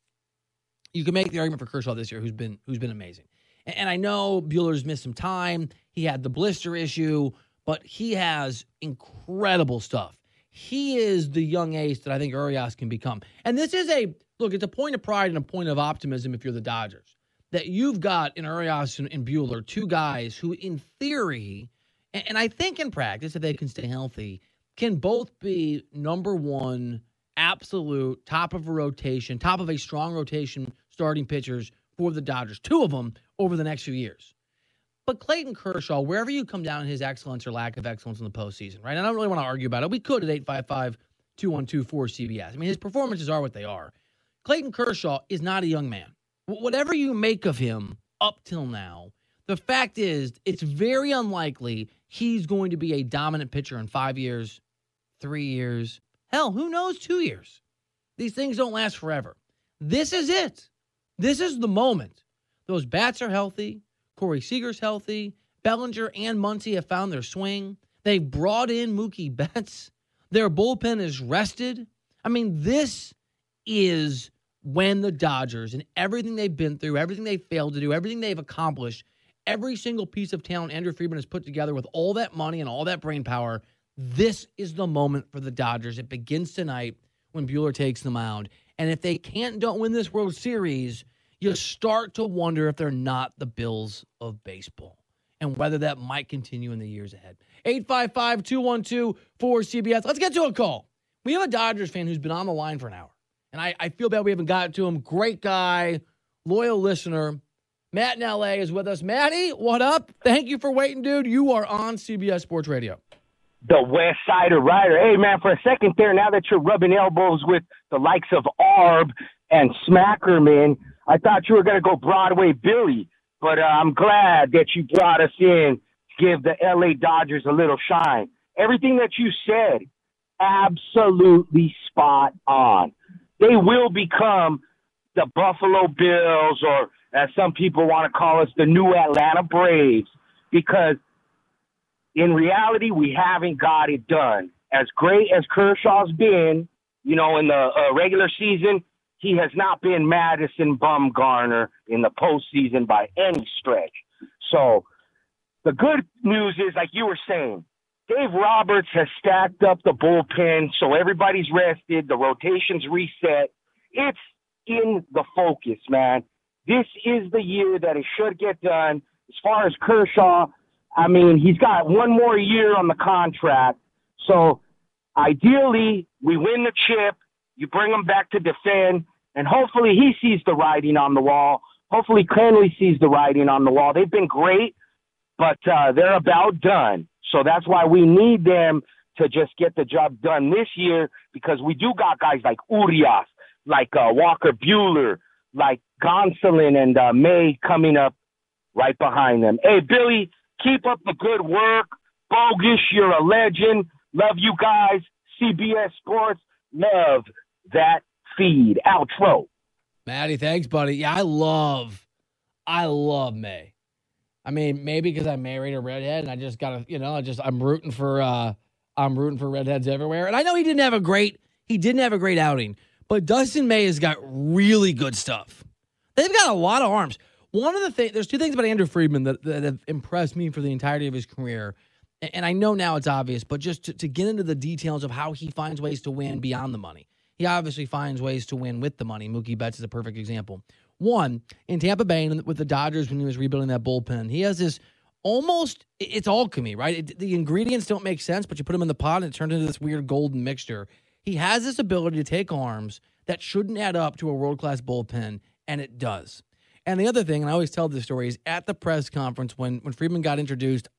You can make the argument for Kershaw this year, who's been amazing. And I know Buehler's missed some time. He had the blister issue, but he has incredible stuff. He is the young ace that I think Urias can become. And this is it's a point of pride and a point of optimism if you're the Dodgers, that you've got in Urias and Buehler 2 guys who, in theory, and I think in practice, if they can stay healthy, can both be number 1, absolute, top of a strong rotation starting pitchers for the Dodgers. 2 of them over the next few years. But Clayton Kershaw, wherever you come down in his excellence or lack of excellence in the postseason, right? I don't really want to argue about it. We could at 855-212-4CBS. I mean, his performances are what they are. Clayton Kershaw is not a young man. Whatever you make of him up till now, the fact is it's very unlikely he's going to be a dominant pitcher in 5 years, 3 years, hell, who knows, 2 years. These things don't last forever. This is it. This is the moment. Those bats are healthy. Corey Seager's healthy. Bellinger and Muncy have found their swing. They've brought in Mookie Betts. Their bullpen is rested. I mean, this is when the Dodgers and everything they've been through, everything they've failed to do, everything they've accomplished, every single piece of talent Andrew Friedman has put together with all that money and all that brain power, this is the moment for the Dodgers. It begins tonight when Buehler takes the mound. And if they don't win this World Series, you start to wonder if they're not the Bills of baseball and whether that might continue in the years ahead. 855-212-4CBS. Let's get to a call. We have a Dodgers fan who's been on the line for an hour. And I feel bad we haven't gotten to him. Great guy, loyal listener. Matt in L.A. is with us. Matty, what up? Thank you for waiting, dude. You are on CBS Sports Radio. The West Sider Rider. Hey, man, for a second there, now that you're rubbing elbows with the likes of Arb and Smackerman, I thought you were going to go Broadway Billy. But I'm glad that you brought us in to give the L.A. Dodgers a little shine. Everything that you said, absolutely spot on. They will become the Buffalo Bills, or as some people want to call us, the new Atlanta Braves, because in reality, we haven't got it done. As great as Kershaw's been, in the regular season, he has not been Madison Bumgarner in the postseason by any stretch. So the good news is, like you were saying, Dave Roberts has stacked up the bullpen, so everybody's rested, the rotation's reset. It's in the focus, man. This is the year that it should get done. As far as Kershaw, I mean, he's got one more year on the contract. So ideally, we win the chip, you bring him back to defend, and hopefully he sees the writing on the wall. Hopefully Cranley sees the writing on the wall. They've been great, but they're about done. So that's why we need them to just get the job done this year, because we do got guys like Urias, like Walker Buehler, like Gonsolin and May coming up right behind them. Hey, Billy, keep up the good work. Bogus, you're a legend. Love you guys. CBS Sports, love that feed. Outro. Matty, thanks, buddy. Yeah, I love May. I mean, maybe because I married a redhead and I just gotta, I'm rooting for redheads everywhere. And I know he didn't have a great outing, but Dustin May has got really good stuff. They've got a lot of arms. One of the things, there's two things about Andrew Friedman that have impressed me for the entirety of his career. And I know now it's obvious, but just to get into the details of how he finds ways to win beyond the money. He obviously finds ways to win with the money. Mookie Betts is a perfect example. One, in Tampa Bay with the Dodgers when he was rebuilding that bullpen, he has this almost, it's alchemy, right? The ingredients don't make sense, but you put them in the pot and it turns into this weird golden mixture. He has this ability to take arms that shouldn't add up to a world-class bullpen, and it does. And the other thing, and I always tell this story, is at the press conference when Friedman got introduced,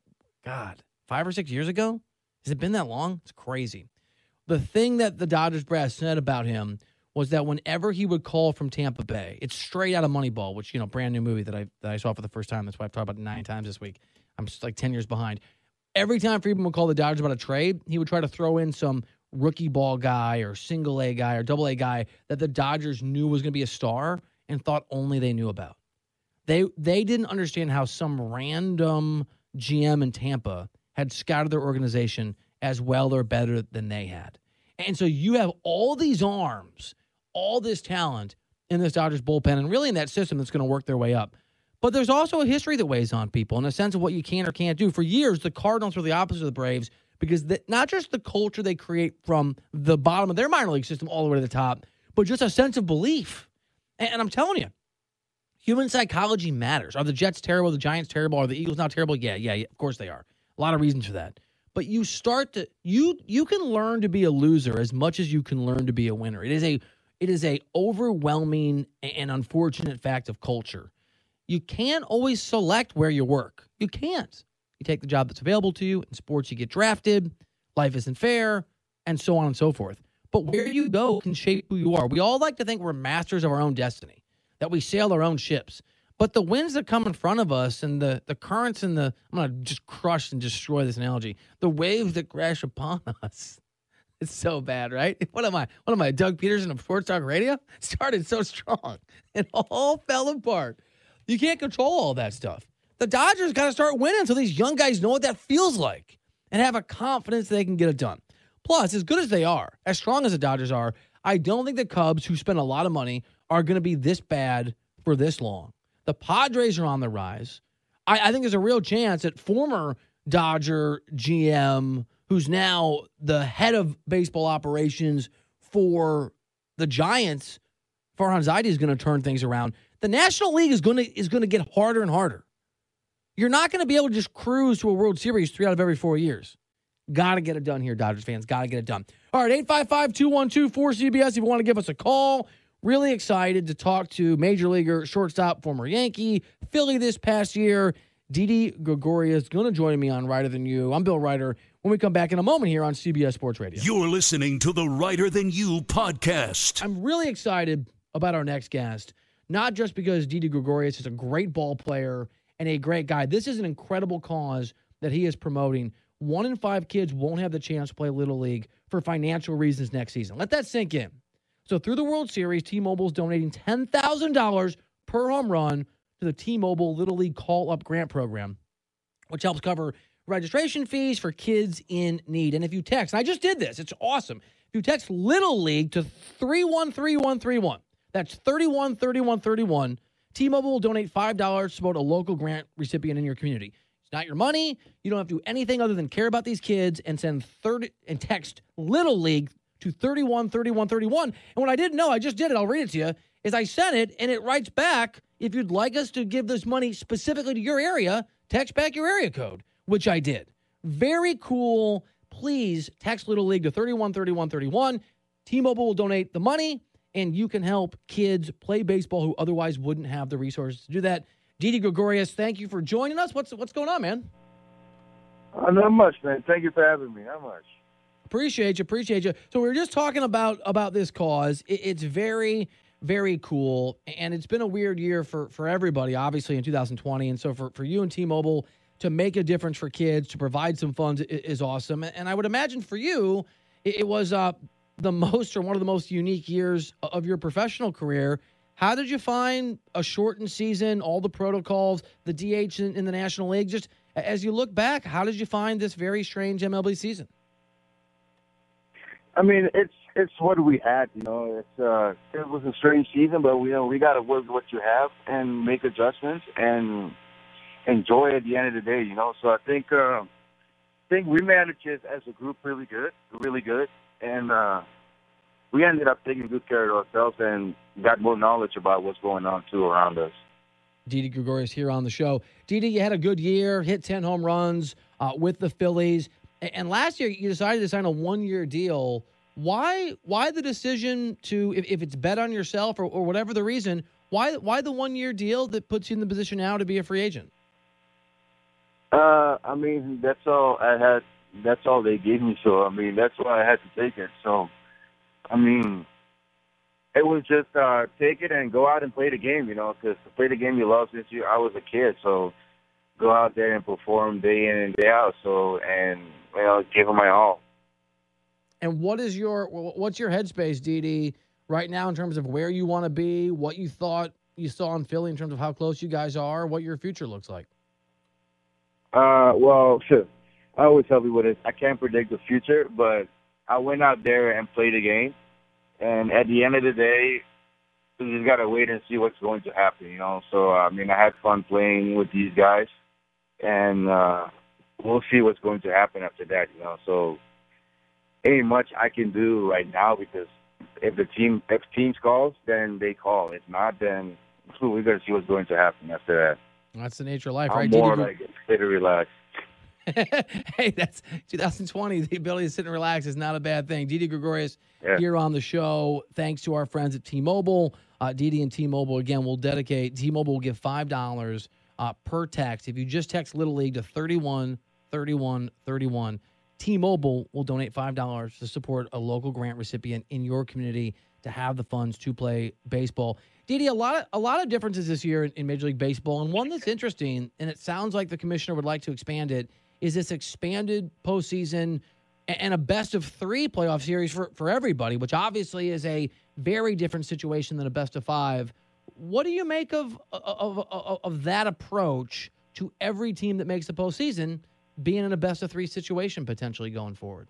5 or 6 years ago? Has it been that long? It's crazy. The thing that the Dodgers brass said about him was that whenever he would call from Tampa Bay, it's straight out of Moneyball, which, brand new movie that I saw for the first time. That's why I've talked about it 9 times this week. I'm just like 10 years behind. Every time Friedman would call the Dodgers about a trade, he would try to throw in some rookie ball guy or single A guy or double A guy that the Dodgers knew was going to be a star and thought only they knew about. They didn't understand how some random GM in Tampa had scouted their organization as well or better than they had. And so you have all these arms, all this talent in this Dodgers bullpen, and really in that system that's going to work their way up. But there's also a history that weighs on people in a sense of what you can or can't do. For years, the Cardinals were the opposite of the Braves because not just the culture they create from the bottom of their minor league system all the way to the top, but just a sense of belief. And I'm telling you, human psychology matters. Are the Jets terrible? The Giants terrible? Are the Eagles not terrible? Yeah, of course they are. A lot of reasons for that. But you start to you can learn to be a loser as much as you can learn to be a winner. It is a overwhelming and unfortunate fact of culture. You can't always select where you work. You can't. You take the job that's available to you. In sports, you get drafted. Life isn't fair, and so on and so forth. But where you go can shape who you are. We all like to think we're masters of our own destiny, that we sail our own ships. But the winds that come in front of us and the currents and I'm going to just crush and destroy this analogy, the waves that crash upon us, it's so bad, right? What am I, Doug Peterson of Sports Talk Radio? Started so strong. It all fell apart. You can't control all that stuff. The Dodgers got to start winning so these young guys know what that feels like and have a confidence they can get it done. Plus, as good as they are, as strong as the Dodgers are, I don't think the Cubs, who spend a lot of money, are going to be this bad for this long. The Padres are on the rise. I think there's a real chance that former Dodger GM, who's now the head of baseball operations for the Giants, Farhan Zaidi, is going to turn things around. The National League is going to get harder and harder. You're not going to be able to just cruise to a World Series 3 out of every 4 years. Got to get it done here, Dodgers fans. Got to get it done. All right, 855-212-4CBS if you want to give us a call. Really excited to talk to Major Leaguer, shortstop, former Yankee, Philly this past year. Didi Gregorius is going to join me on Writer Than You. I'm Bill Ryder. When we come back in a moment here on CBS Sports Radio. You're listening to the Writer Than You podcast. I'm really excited about our next guest, not just because Didi Gregorius is a great ball player and a great guy. This is an incredible cause that he is promoting. 1 in 5 kids won't have the chance to play Little League for financial reasons next season. Let that sink in. So through the World Series, T-Mobile is donating $10,000 per home run to the T-Mobile Little League Call-Up Grant Program, which helps cover registration fees for kids in need. And if you text, and I just did this, it's awesome. If you text Little League to 313131, that's 313131, T-Mobile will donate $5 to support a local grant recipient in your community. It's not your money. You don't have to do anything other than care about these kids and text Little League to 313131. And what I didn't know, I just did it, I'll read it to you, is I sent it and it writes back, if you'd like us to give this money specifically to your area, text back your area code, which I did. Very cool. Please text Little League to 313131. T-Mobile will donate the money, and you can help kids play baseball who otherwise wouldn't have the resources to do that. Didi Gregorius, thank you for joining us. What's going on, man? Not much, man. Thank you for having me. Not much. Appreciate you. So we were just talking about this cause. It's very, very cool, and it's been a weird year for everybody, obviously, in 2020. And so for you and T-Mobile to make a difference for kids, to provide some funds is awesome. And I would imagine for you, it was the most or one of the most unique years of your professional career. How did you find a shortened season, all the protocols, the DH in the National League? Just as you look back, how did you find this very strange MLB season? I mean, it's what we had, you know. It was a strange season, but we got to work with what you have and make adjustments and enjoy at the end of the day, you know. So I think we managed it as a group really good, and we ended up taking good care of ourselves and got more knowledge about what's going on too around us. Didi Gregorius here on the show. Didi, you had a good year, hit 10 home runs with the Phillies. And last year, you decided to sign a 1-year deal. Why the decision to, if it's bet on yourself or whatever the reason, why the 1-year deal that puts you in the position now to be a free agent? I mean, that's all I had. That's all they gave me. So, I mean, that's why I had to take it. So, I mean, it was just take it and go out and play the game, you know, because to play the game you love since I was a kid. So, go out there and perform day in and day out. So, and, you know, give them my all. And what's your headspace, Didi, right now in terms of where you want to be, what you thought you saw in Philly in terms of how close you guys are, what your future looks like? Well, sure. I always tell people this. I can't predict the future, but I went out there and played the game. And at the end of the day, you just got to wait and see what's going to happen, you know. So, I mean, I had fun playing with these guys. And we'll see what's going to happen after that, you know. So, ain't much I can do right now because if teams calls, then they call. If not, then we're going to see what's going to happen after that. That's the nature of life, I'm right? more like stay to relax. Hey, that's 2020. The ability to sit and relax is not a bad thing. Didi Gregorius here on the show. Thanks to our friends at T-Mobile. Didi and T-Mobile, again, T-Mobile will give $5 per text. If you just text Little League to 313131, T-Mobile will donate $5 to support a local grant recipient in your community to have the funds to play baseball. Didi, a lot of differences this year in Major League Baseball, and one that's interesting, and it sounds like the commissioner would like to expand it, is this expanded postseason and a best-of-3 playoff series for everybody, which obviously is a very different situation than a best-of-5. What do you make of that approach to every team that makes the postseason being in a best-of-3 situation potentially going forward?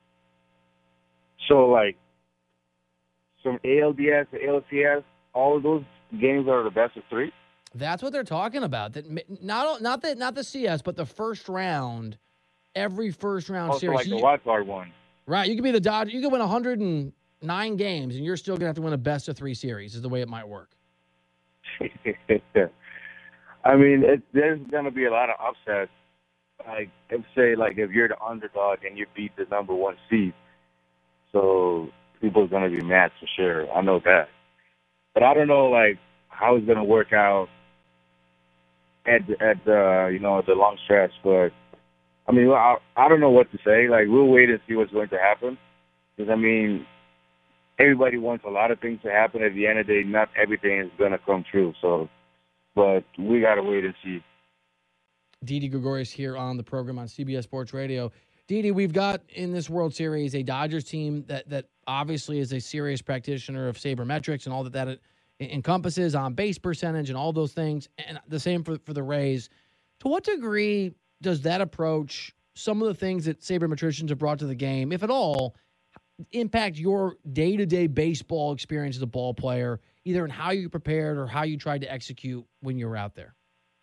So, like, from ALDS to ALCS, all of those games are the best-of-3? That's what they're talking about. That not the CS, but the first round, every first round also series. Like the wild card one. Right. You could be the Dodgers. You could win 109 games, and you're still going to have to win a best-of-3 series is the way it might work. I mean, there's going to be a lot of upsets like, if you're the underdog and you beat the number 1 seed, so people are going to be mad for sure. I know that. But I don't know, like, how it's going to work out at the long stretch. But, I mean, I don't know what to say. Like, we'll wait and see what's going to happen. Because, I mean, everybody wants a lot of things to happen. At the end of the day, not everything is going to come true. So, but we got to wait and see. Didi Gregorius here on the program on CBS Sports Radio. Didi, we've got in this World Series a Dodgers team that obviously is a serious practitioner of sabermetrics and all that it encompasses, on base percentage and all those things, and the same for the Rays. To what degree does that approach, some of the things that sabermetricians have brought to the game, if at all, impact your day-to-day baseball experience as a ball player, either in how you prepared or how you tried to execute when you were out there?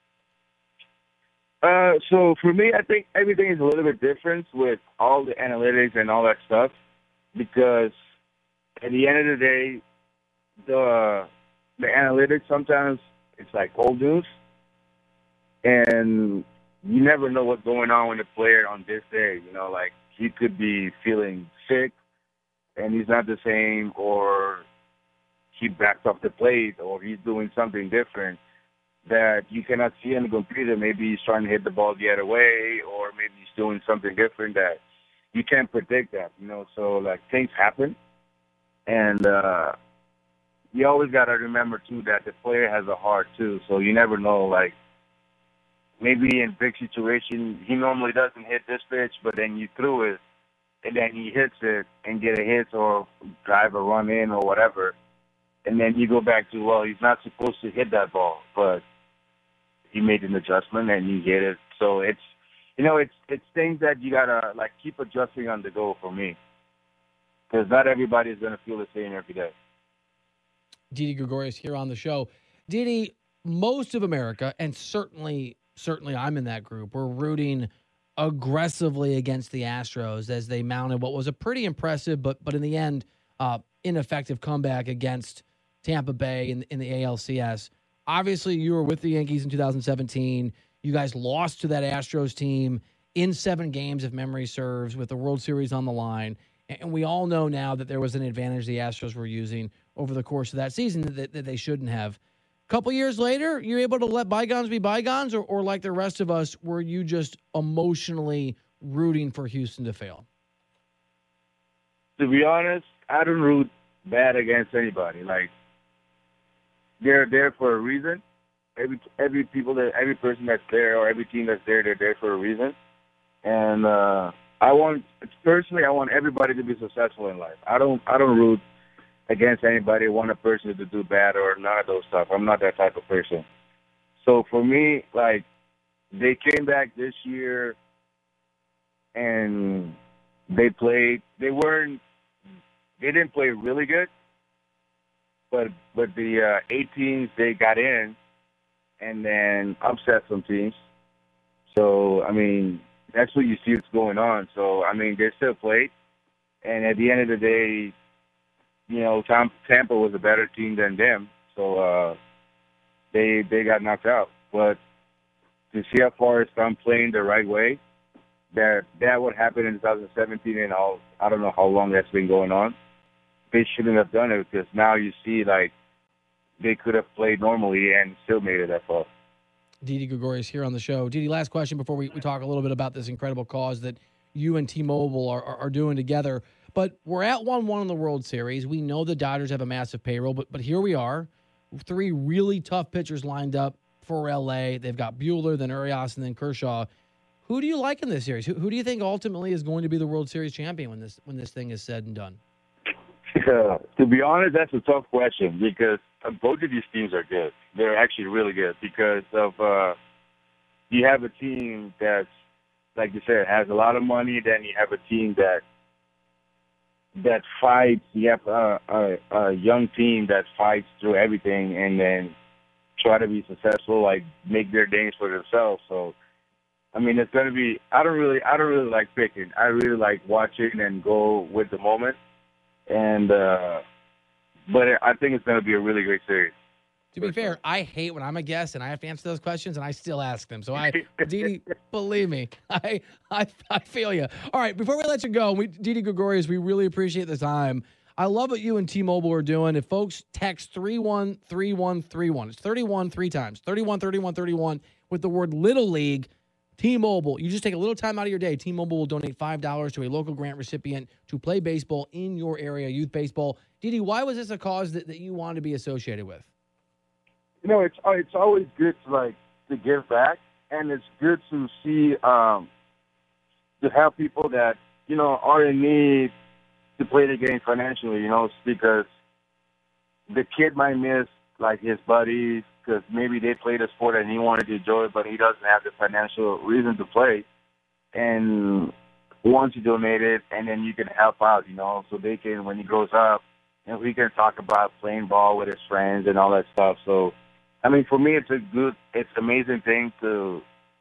So for me, I think everything is a little bit different with all the analytics and all that stuff, because at the end of the day, the analytics sometimes it's like old news, and you never know what's going on with the player on this day. You know, like he could be feeling sick and he's not the same, or he backs off the plate, or he's doing something different that you cannot see on the computer. Maybe he's trying to hit the ball the other way, or maybe he's doing something different that you can't predict that, you know. So, like, things happen. And you always got to remember, too, that the player has a heart, too. So you never know, like, maybe in big situation, he normally doesn't hit this pitch, but then you threw it, and then he hits it and get a hit or drive a run in or whatever. And then you go back to, well, he's not supposed to hit that ball, but he made an adjustment and he hit it. So it's, you know, it's things that you got to, like, keep adjusting on the go for me, because not everybody is going to feel the same every day. Didi Gregorius here on the show. Didi, most of America, and certainly I'm in that group, we're rooting aggressively against the Astros as they mounted what was a pretty impressive, but in the end, ineffective comeback against Tampa Bay in the ALCS. Obviously, you were with the Yankees in 2017. You guys lost to that Astros team in 7 games, if memory serves, with the World Series on the line. And we all know now that there was an advantage the Astros were using over the course of that season that they shouldn't have. A couple years later, you're able to let bygones be bygones, or like the rest of us, were you just emotionally rooting for Houston to fail? To be honest, I don't root bad against anybody. Like, they're there for a reason. Every person that's there, or every team that's there, they're there for a reason. And I want everybody to be successful in life. I don't root against anybody. I want a person to do bad or none of those stuff. I'm not that type of person. So for me, like, they came back this year and they played. They didn't play really good, but the 8 teams, they got in and then upset some teams. So, I mean, that's what you see what's going on. So, I mean, they still played. And at the end of the day, you know, Tampa was a better team than them. So they got knocked out. But to see how far it's come playing the right way, that would happen in 2017 and all. I don't know how long that's been going on. They shouldn't have done it, because now you see, like, they could have played normally and still made it that far. Didi Gregorius here on the show. Didi, last question before we talk a little bit about this incredible cause that you and T-Mobile are doing together. But we're at 1-1 in the World Series. We know the Dodgers have a massive payroll, but here we are. 3 really tough pitchers lined up for L.A. They've got Buehler, then Urias, and then Kershaw. Who do you like in this series? Who do you think ultimately is going to be the World Series champion when this thing is said and done? To be honest, that's a tough question, because both of these teams are good. They're actually really good because of you have a team that's, like you said, has a lot of money. Then you have a team that fights. You have a young team that fights through everything and then try to be successful, like make their names for themselves. So, I mean, it's going to be. I don't really like picking. I really like watching and go with the moment. And but I think it's going to be a really great series. To be fair, I hate when I'm a guest and I have to answer those questions, and I still ask them. So, Didi, believe me, I feel you. All right, before we let you go, Didi Gregorius, we really appreciate the time. I love what you and T-Mobile are doing. If folks text 313131, it's 31 three times, 313131 with the word Little League, T-Mobile. You just take a little time out of your day. T-Mobile will donate $5 to a local grant recipient to play baseball in your area, youth baseball. Didi, why was this a cause that you wanted to be associated with? You know, it's always good to give back, and it's good to see to have people that, you know, are in need to play the game financially, you know, because the kid might miss, like, his buddies because maybe they played a sport and he wanted to enjoy it, but he doesn't have the financial reason to play. And once you donate it, and then you can help out, you know, so they can, when he grows up, and we can talk about playing ball with his friends and all that stuff. So, I mean, for me, it's an amazing thing to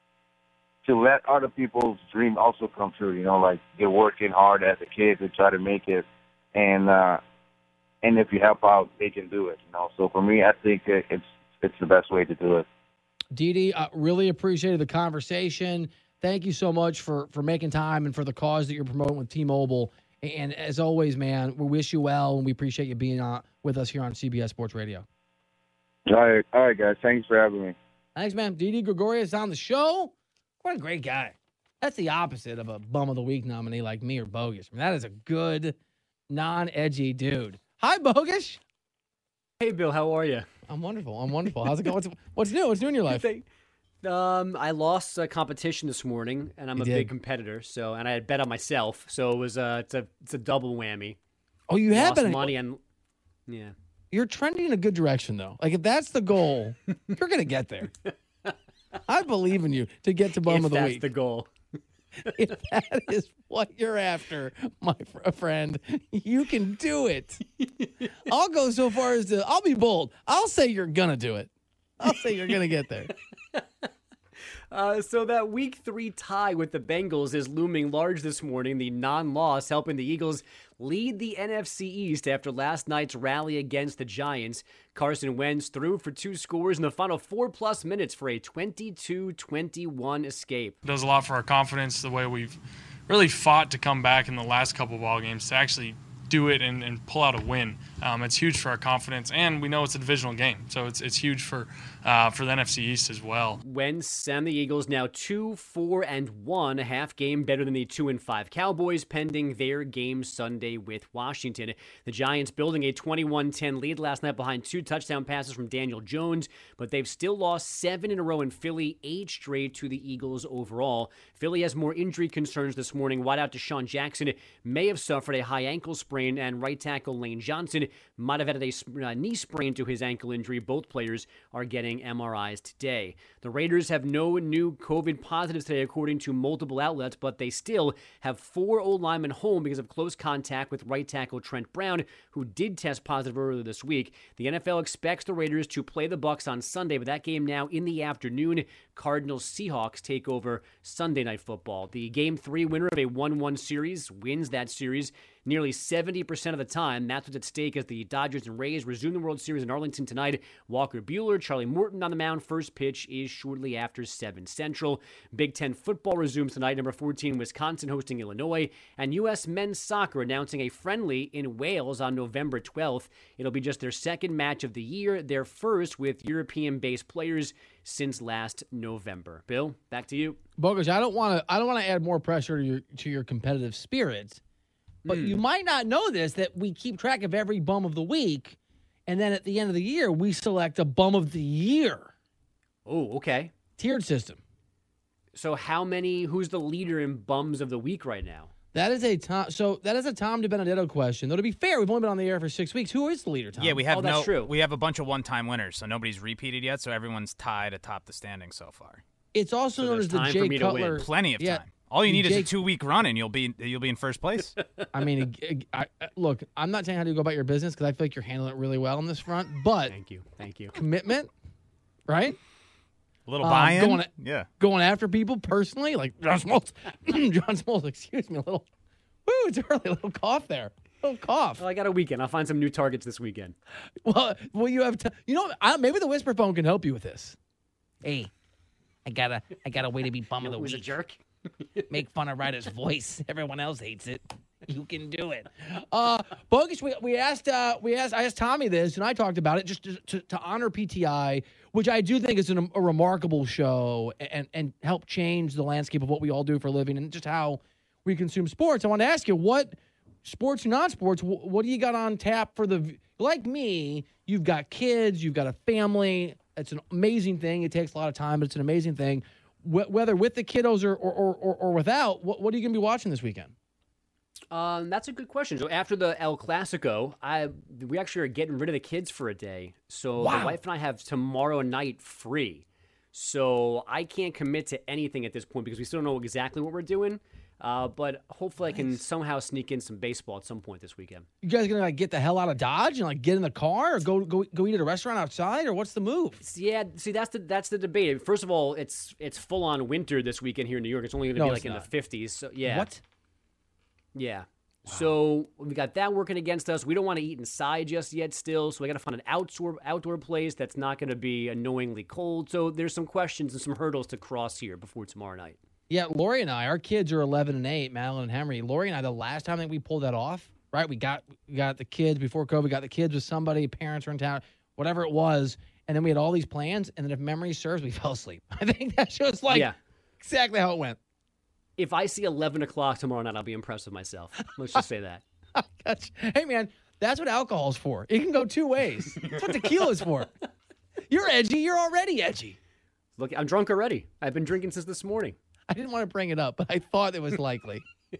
let other people's dream also come true. You know, like they're working hard as a kid to try to make it, and if you help out, they can do it. You know, so for me, I think it's the best way to do it. Didi, really appreciated the conversation. Thank you so much for making time and for the cause that you're promoting with T-Mobile. And as always, man, we wish you well, and we appreciate you being with us here on CBS Sports Radio. All right, guys. Thanks for having me. Thanks, man. Didi Gregorius on the show. What a great guy. That's the opposite of a Bum of the Week nominee like me or Bogus. I mean, that is a good, non-edgy dude. Hi, Bogus. Hey, Bill. How are you? I'm wonderful. How's it going? What's new? What's new in your life? I lost a competition this morning, and I'm a big competitor. So, and I had bet on myself, so it was it's a double whammy. Oh, you have lost money and yeah. You're trending in a good direction, though. Like if that's the goal, you're gonna get there. I believe in you to get to Bum of the Week. That's the goal. If that is what you're after, my friend, you can do it. I'll go so far as I'll be bold. I'll say you're gonna do it. I'll say you're gonna get there. So that Week 3 tie with the Bengals is looming large this morning. The non-loss helping the Eagles lead the NFC East after last night's rally against the Giants. Carson Wentz threw for 2 scores in the final 4+ minutes for a 22-21 escape. It does a lot for our confidence, the way we've really fought to come back in the last couple ball games to actually do it and pull out a win. It's huge for our confidence, and we know it's a divisional game, so it's huge for the NFC East as well. Wentz and the Eagles now 2-4-1, a half game better than the 2-5 Cowboys, pending their game Sunday with Washington. The Giants building a 21-10 lead last night behind 2 touchdown passes from Daniel Jones, but they've still lost 7 in a row in Philly, 8 straight to the Eagles overall. Philly has more injury concerns this morning. Wideout Deshaun Jackson may have suffered a high ankle sprain, and right tackle Lane Johnson might have had a knee sprain to his ankle injury. Both players are getting MRIs today. The Raiders have no new COVID positives today, according to multiple outlets, but they still have 4 old linemen home because of close contact with right tackle Trent Brown, who did test positive earlier this week. The NFL expects the Raiders to play the Bucs on Sunday, but that game now in the afternoon. Cardinals-Seahawks take over Sunday Night Football. The Game 3 winner of a 1-1 series wins that series nearly 70% of the time. That's what's at stake as the Dodgers and Rays resume the World Series in Arlington tonight. Walker Buehler, Charlie Morton on the mound. First pitch is shortly after 7 Central. Big Ten football resumes tonight. Number 14, Wisconsin hosting Illinois. And U.S. men's soccer announcing a friendly in Wales on November 12th. It'll be just their second match of the year, their first with European-based players since last November. Bill, back to you. Bogus, I don't want to add more pressure to your competitive spirits. But you might not know this, that we keep track of every Bum of the Week, and then at the end of the year, we select a Bum of the Year. Oh, okay. Tiered system. So who's the leader in Bums of the Week right now? That is a Tom DiBenedetto question. Though to be fair, we've only been on the air for 6 weeks. Who is the leader, Tom? Yeah, we have that's true. We have a bunch of one-time winners, so nobody's repeated yet, so everyone's tied atop the standings so far. It's also known as the Jay Cutler. Plenty of time. All you need is a 2-week run, and you'll be in first place. I mean, look, I'm not saying how to go about your business because I feel like you're handling it really well on this front. But thank you. Commitment, right? A little buy-in, going after people personally, like John Smoltz. John Smoltz, excuse me, a little. Woo, it's early, a little cough there. Don't cough. Well, I got a weekend. I'll find some new targets this weekend. Well, you have maybe the whisper phone can help you with this. Hey, I got a way to be bum of the week. Was a jerk. Make fun of Ryder's voice. Everyone else hates it. You can do it. Bogus, I asked Tommy this, and I talked about it just to honor PTI, which I do think is a remarkable show and help change the landscape of what we all do for a living and just how we consume sports. I want to ask you, what sports and non-sports, what do you got on tap for like me, you've got kids, you've got a family. It's an amazing thing. It takes a lot of time, but it's an amazing thing. Whether with the kiddos or without, what are you going to be watching this weekend? That's a good question. So after the El Clasico, we actually are getting rid of the kids for a day. So the wife and I have tomorrow night free. So I can't commit to anything at this point because we still don't know exactly what we're doing. But hopefully I can somehow sneak in some baseball at some point this weekend. You guys gonna get the hell out of Dodge and get in the car or go eat at a restaurant outside, or what's the move? Yeah, see that's the debate. First of all, it's full on winter this weekend here in New York. It's only gonna be in the 50s. So yeah. What? Yeah. Wow. So we got that working against us. We don't want to eat inside just yet still, so we got to find an outdoor place that's not going to be annoyingly cold. So there's some questions and some hurdles to cross here before tomorrow night. Yeah, Lori and I, our kids are 11 and 8, Madeline and Henry. Lori and I, the last time that we pulled that off, right, we got the kids before COVID, got the kids with somebody, parents were in town, whatever it was, and then we had all these plans, and then if memory serves, we fell asleep. I think that's just exactly how it went. If I see 11 o'clock tomorrow night, I'll be impressed with myself. Let's just say that. Hey, man, that's what alcohol's for. It can go two ways. That's what tequila's for. You're edgy. You're already edgy. Look, I'm drunk already. I've been drinking since this morning. I didn't want to bring it up, but I thought it was likely.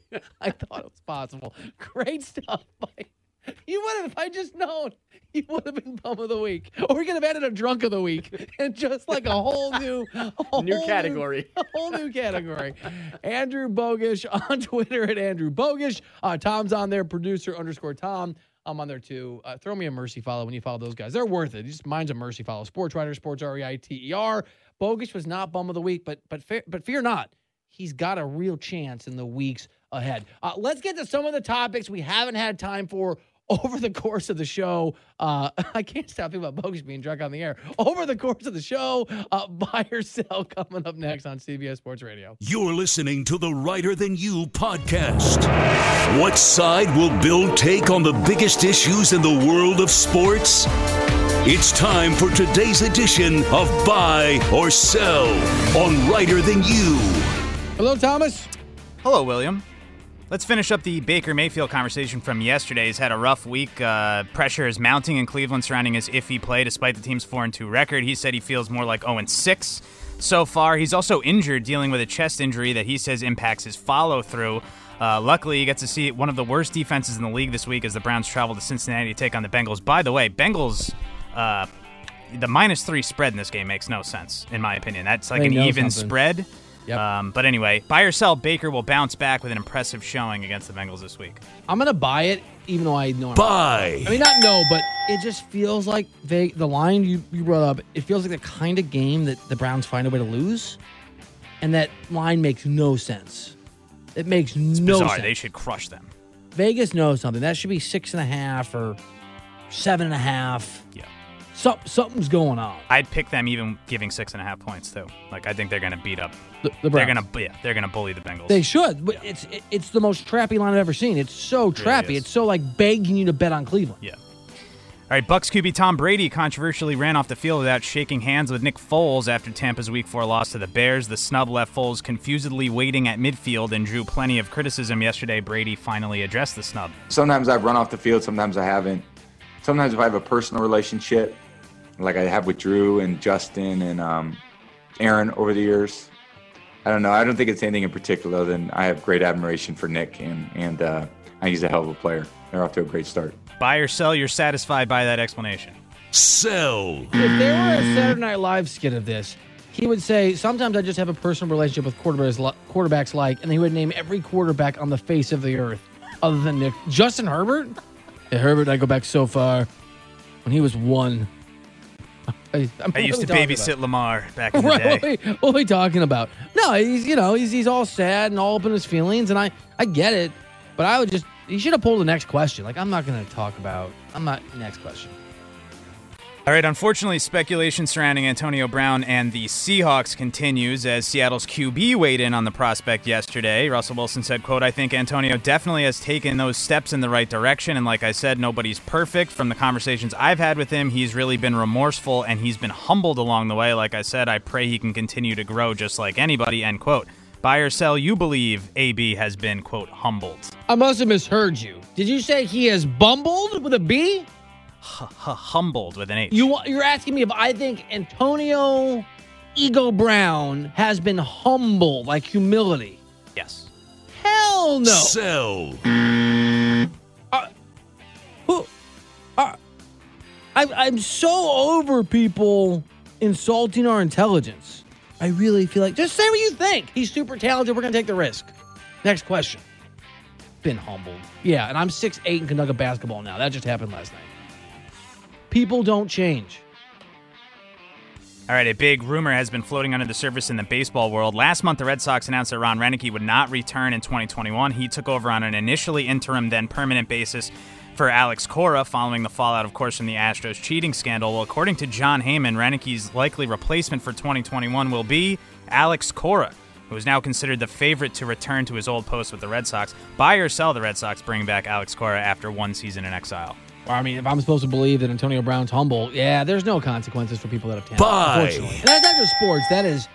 I thought it was possible. Great stuff, Mike. You would have, if I just known, you would have been bum of the week. Or we could have added a drunk of the week and just like a whole new category. A whole new category. Andrew Bogish on Twitter at Andrew Bogish. Tom's on there, producer _Tom. I'm on there too. Throw me a mercy follow when you follow those guys. They're worth it. Just mine's a mercy follow. Sports Writer, Sports REITER. Bogish was not bum of the week, but fear not. He's got a real chance in the weeks ahead. Let's get to some of the topics we haven't had time for over the course of the show. I can't stop thinking about Bogish being drunk on the air. Over the course of the show, buy or sell coming up next on CBS Sports Radio. You're listening to the Writer Than You podcast. What side will Bill take on the biggest issues in the world of sports? It's time for today's edition of Buy or Sell on Writer Than You. Hello, Thomas. Hello, William. Let's finish up the Baker Mayfield conversation from yesterday. He's had a rough week. Pressure is mounting in Cleveland surrounding his iffy play despite the team's 4-2 record. He said he feels more like 0-6 so far. He's also injured, dealing with a chest injury that he says impacts his follow-through. Luckily, he gets to see one of the worst defenses in the league this week as the Browns travel to Cincinnati to take on the Bengals. By the way, Bengals, the -3 spread in this game makes no sense, in my opinion. That's like an even spread. Yep. But anyway, buy or sell, Baker will bounce back with an impressive showing against the Bengals this week. I'm going to buy it, even though I know. Buy. I mean, not know, but it just feels like the line you brought up, it feels like the kind of game that the Browns find a way to lose. And that line makes no sense. It makes no sense. They should crush them. Vegas knows something. That should be 6.5 or 7.5. Yeah. Something's going on. I'd pick them even giving 6.5 points too. Like, I think they're going to beat up. The Browns. They're gonna bully the Bengals. They should, but it's the most trappy line I've ever seen. It's so trappy. Really, it's so like begging you to bet on Cleveland. Yeah. All right, Bucs QB Tom Brady controversially ran off the field without shaking hands with Nick Foles after Tampa's Week 4 loss to the Bears. The snub left Foles confusedly waiting at midfield and drew plenty of criticism yesterday. Brady finally addressed the snub. Sometimes I've run off the field, sometimes I haven't. Sometimes if I have a personal relationship, like I have with Drew and Justin and Aaron over the years, I don't know. I don't think it's anything in particular other than I have great admiration for Nick, and he's a hell of a player. They're off to a great start. Buy or sell, you're satisfied by that explanation. Sell. If there were a Saturday Night Live skit of this, he would say, sometimes I just have a personal relationship with quarterbacks like, and he would name every quarterback on the face of the earth other than Nick. Justin Herbert? Yeah, Herbert, I go back so far. When he was 1. I used to babysit Lamar back in the day. What are we talking about? No, he's all sad and all up in his feelings, and I get it. But he should have pulled the next question. Like, next question. All right, unfortunately, speculation surrounding Antonio Brown and the Seahawks continues as Seattle's QB weighed in on the prospect yesterday. Russell Wilson said, quote, "I think Antonio definitely has taken those steps in the right direction, and like I said, nobody's perfect. From the conversations I've had with him, he's really been remorseful, and he's been humbled along the way. Like I said, I pray he can continue to grow just like anybody," end quote. Buy or sell, you believe AB has been, quote, humbled. I must have misheard you. Did you say he has bumbled with a B? Humbled with an H. You're asking me if I think Antonio Ego Brown has been humbled, like humility. Yes. Hell no. Sell. I'm so over people insulting our intelligence. I really feel like, just say what you think. He's super talented. We're going to take the risk. Next question. Been humbled. Yeah, and I'm 6'8" and can dunk a basketball now. That just happened last night. People don't change. All right, a big rumor has been floating under the surface in the baseball world. Last month, the Red Sox announced that Ron Roenicke would not return in 2021. He took over on an initially interim, then permanent basis for Alex Cora, following the fallout, of course, from the Astros cheating scandal. Well, according to John Heyman, Roenicke's likely replacement for 2021 will be Alex Cora, who is now considered the favorite to return to his old post with the Red Sox. Buy or sell the Red Sox bringing back Alex Cora after one season in exile? I mean, if I'm supposed to believe that Antonio Brown's humble, yeah, there's no consequences for people that have talent. Buy. Unfortunately. And that's not just sports. That is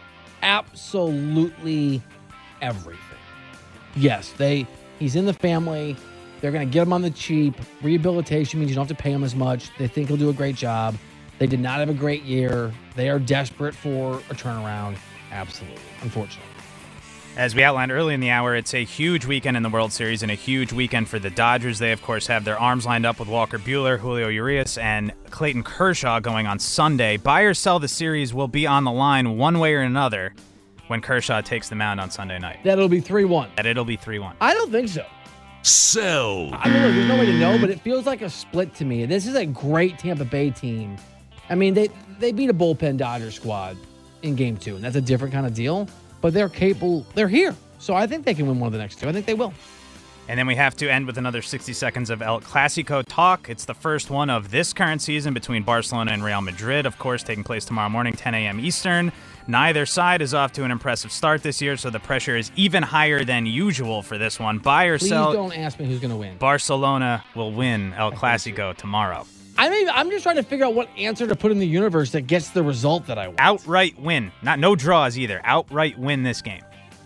absolutely everything. Yes, he's in the family. They're going to get him on the cheap. Rehabilitation means you don't have to pay him as much. They think he'll do a great job. They did not have a great year. They are desperate for a turnaround. Absolutely. Unfortunately. As we outlined early in the hour, it's a huge weekend in the World Series and a huge weekend for the Dodgers. They, of course, have their arms lined up with Walker Buehler, Julio Urias, and Clayton Kershaw going on Sunday. Buy or sell the series will be on the line one way or another when Kershaw takes the mound on Sunday night. That it'll be 3-1. That it'll be 3-1. I don't think so. Sell. I mean, look, there's no way to know, but it feels like a split to me. This is a great Tampa Bay team. I mean, they beat a bullpen Dodger squad in Game 2, and that's a different kind of deal. But they're capable. They're here. So I think they can win one of the next two. I think they will. And then we have to end with another 60 seconds of El Clasico talk. It's the first one of this current season between Barcelona and Real Madrid, of course, taking place tomorrow morning, 10 a.m. Eastern. Neither side is off to an impressive start this year, so the pressure is even higher than usual for this one. Buy or sell. Please don't ask me who's going to win. Barcelona will win El Clasico tomorrow. I'm just trying to figure out what answer to put in the universe that gets the result that I want. Outright win. No draws either. Outright win this game.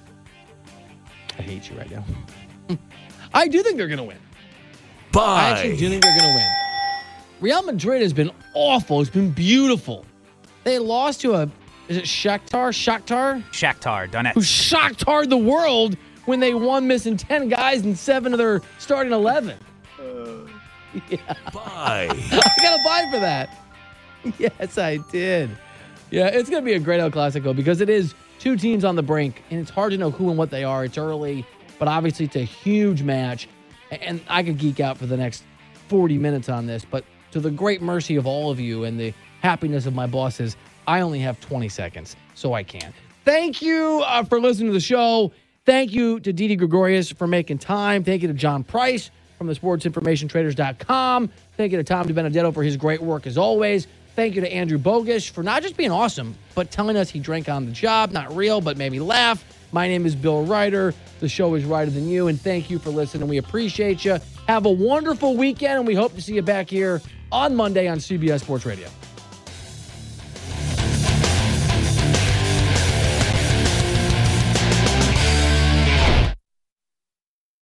I hate you right now. I do think they're going to win. Buy. I actually do think they're going to win. Real Madrid has been awful. It's been beautiful. They lost to is it Shakhtar? Shakhtar Donetsk. Who Shakhtar the world when they won, missing 10 guys and 7 of their starting 11. Yeah. Buy. I got to buy for that. Yes, I did. Yeah, it's going to be a great El Clasico because it is two teams on the brink, and it's hard to know who and what they are. It's early, but obviously it's a huge match, and I could geek out for the next 40 minutes on this, but to the great mercy of all of you and the happiness of my bosses, I only have 20 seconds, so I can. Thank you for listening to the show. Thank you to Didi Gregorius for making time. Thank you to John Price from the sportsinformationtraders.com. Thank you to Tom DiBenedetto for his great work as always. Thank you to Andrew Bogish for not just being awesome, but telling us he drank on the job. Not real, but made me laugh. My name is Bill Ryder. The show is Ryder Than You, and thank you for listening. We appreciate you. Have a wonderful weekend, and we hope to see you back here on Monday on CBS Sports Radio.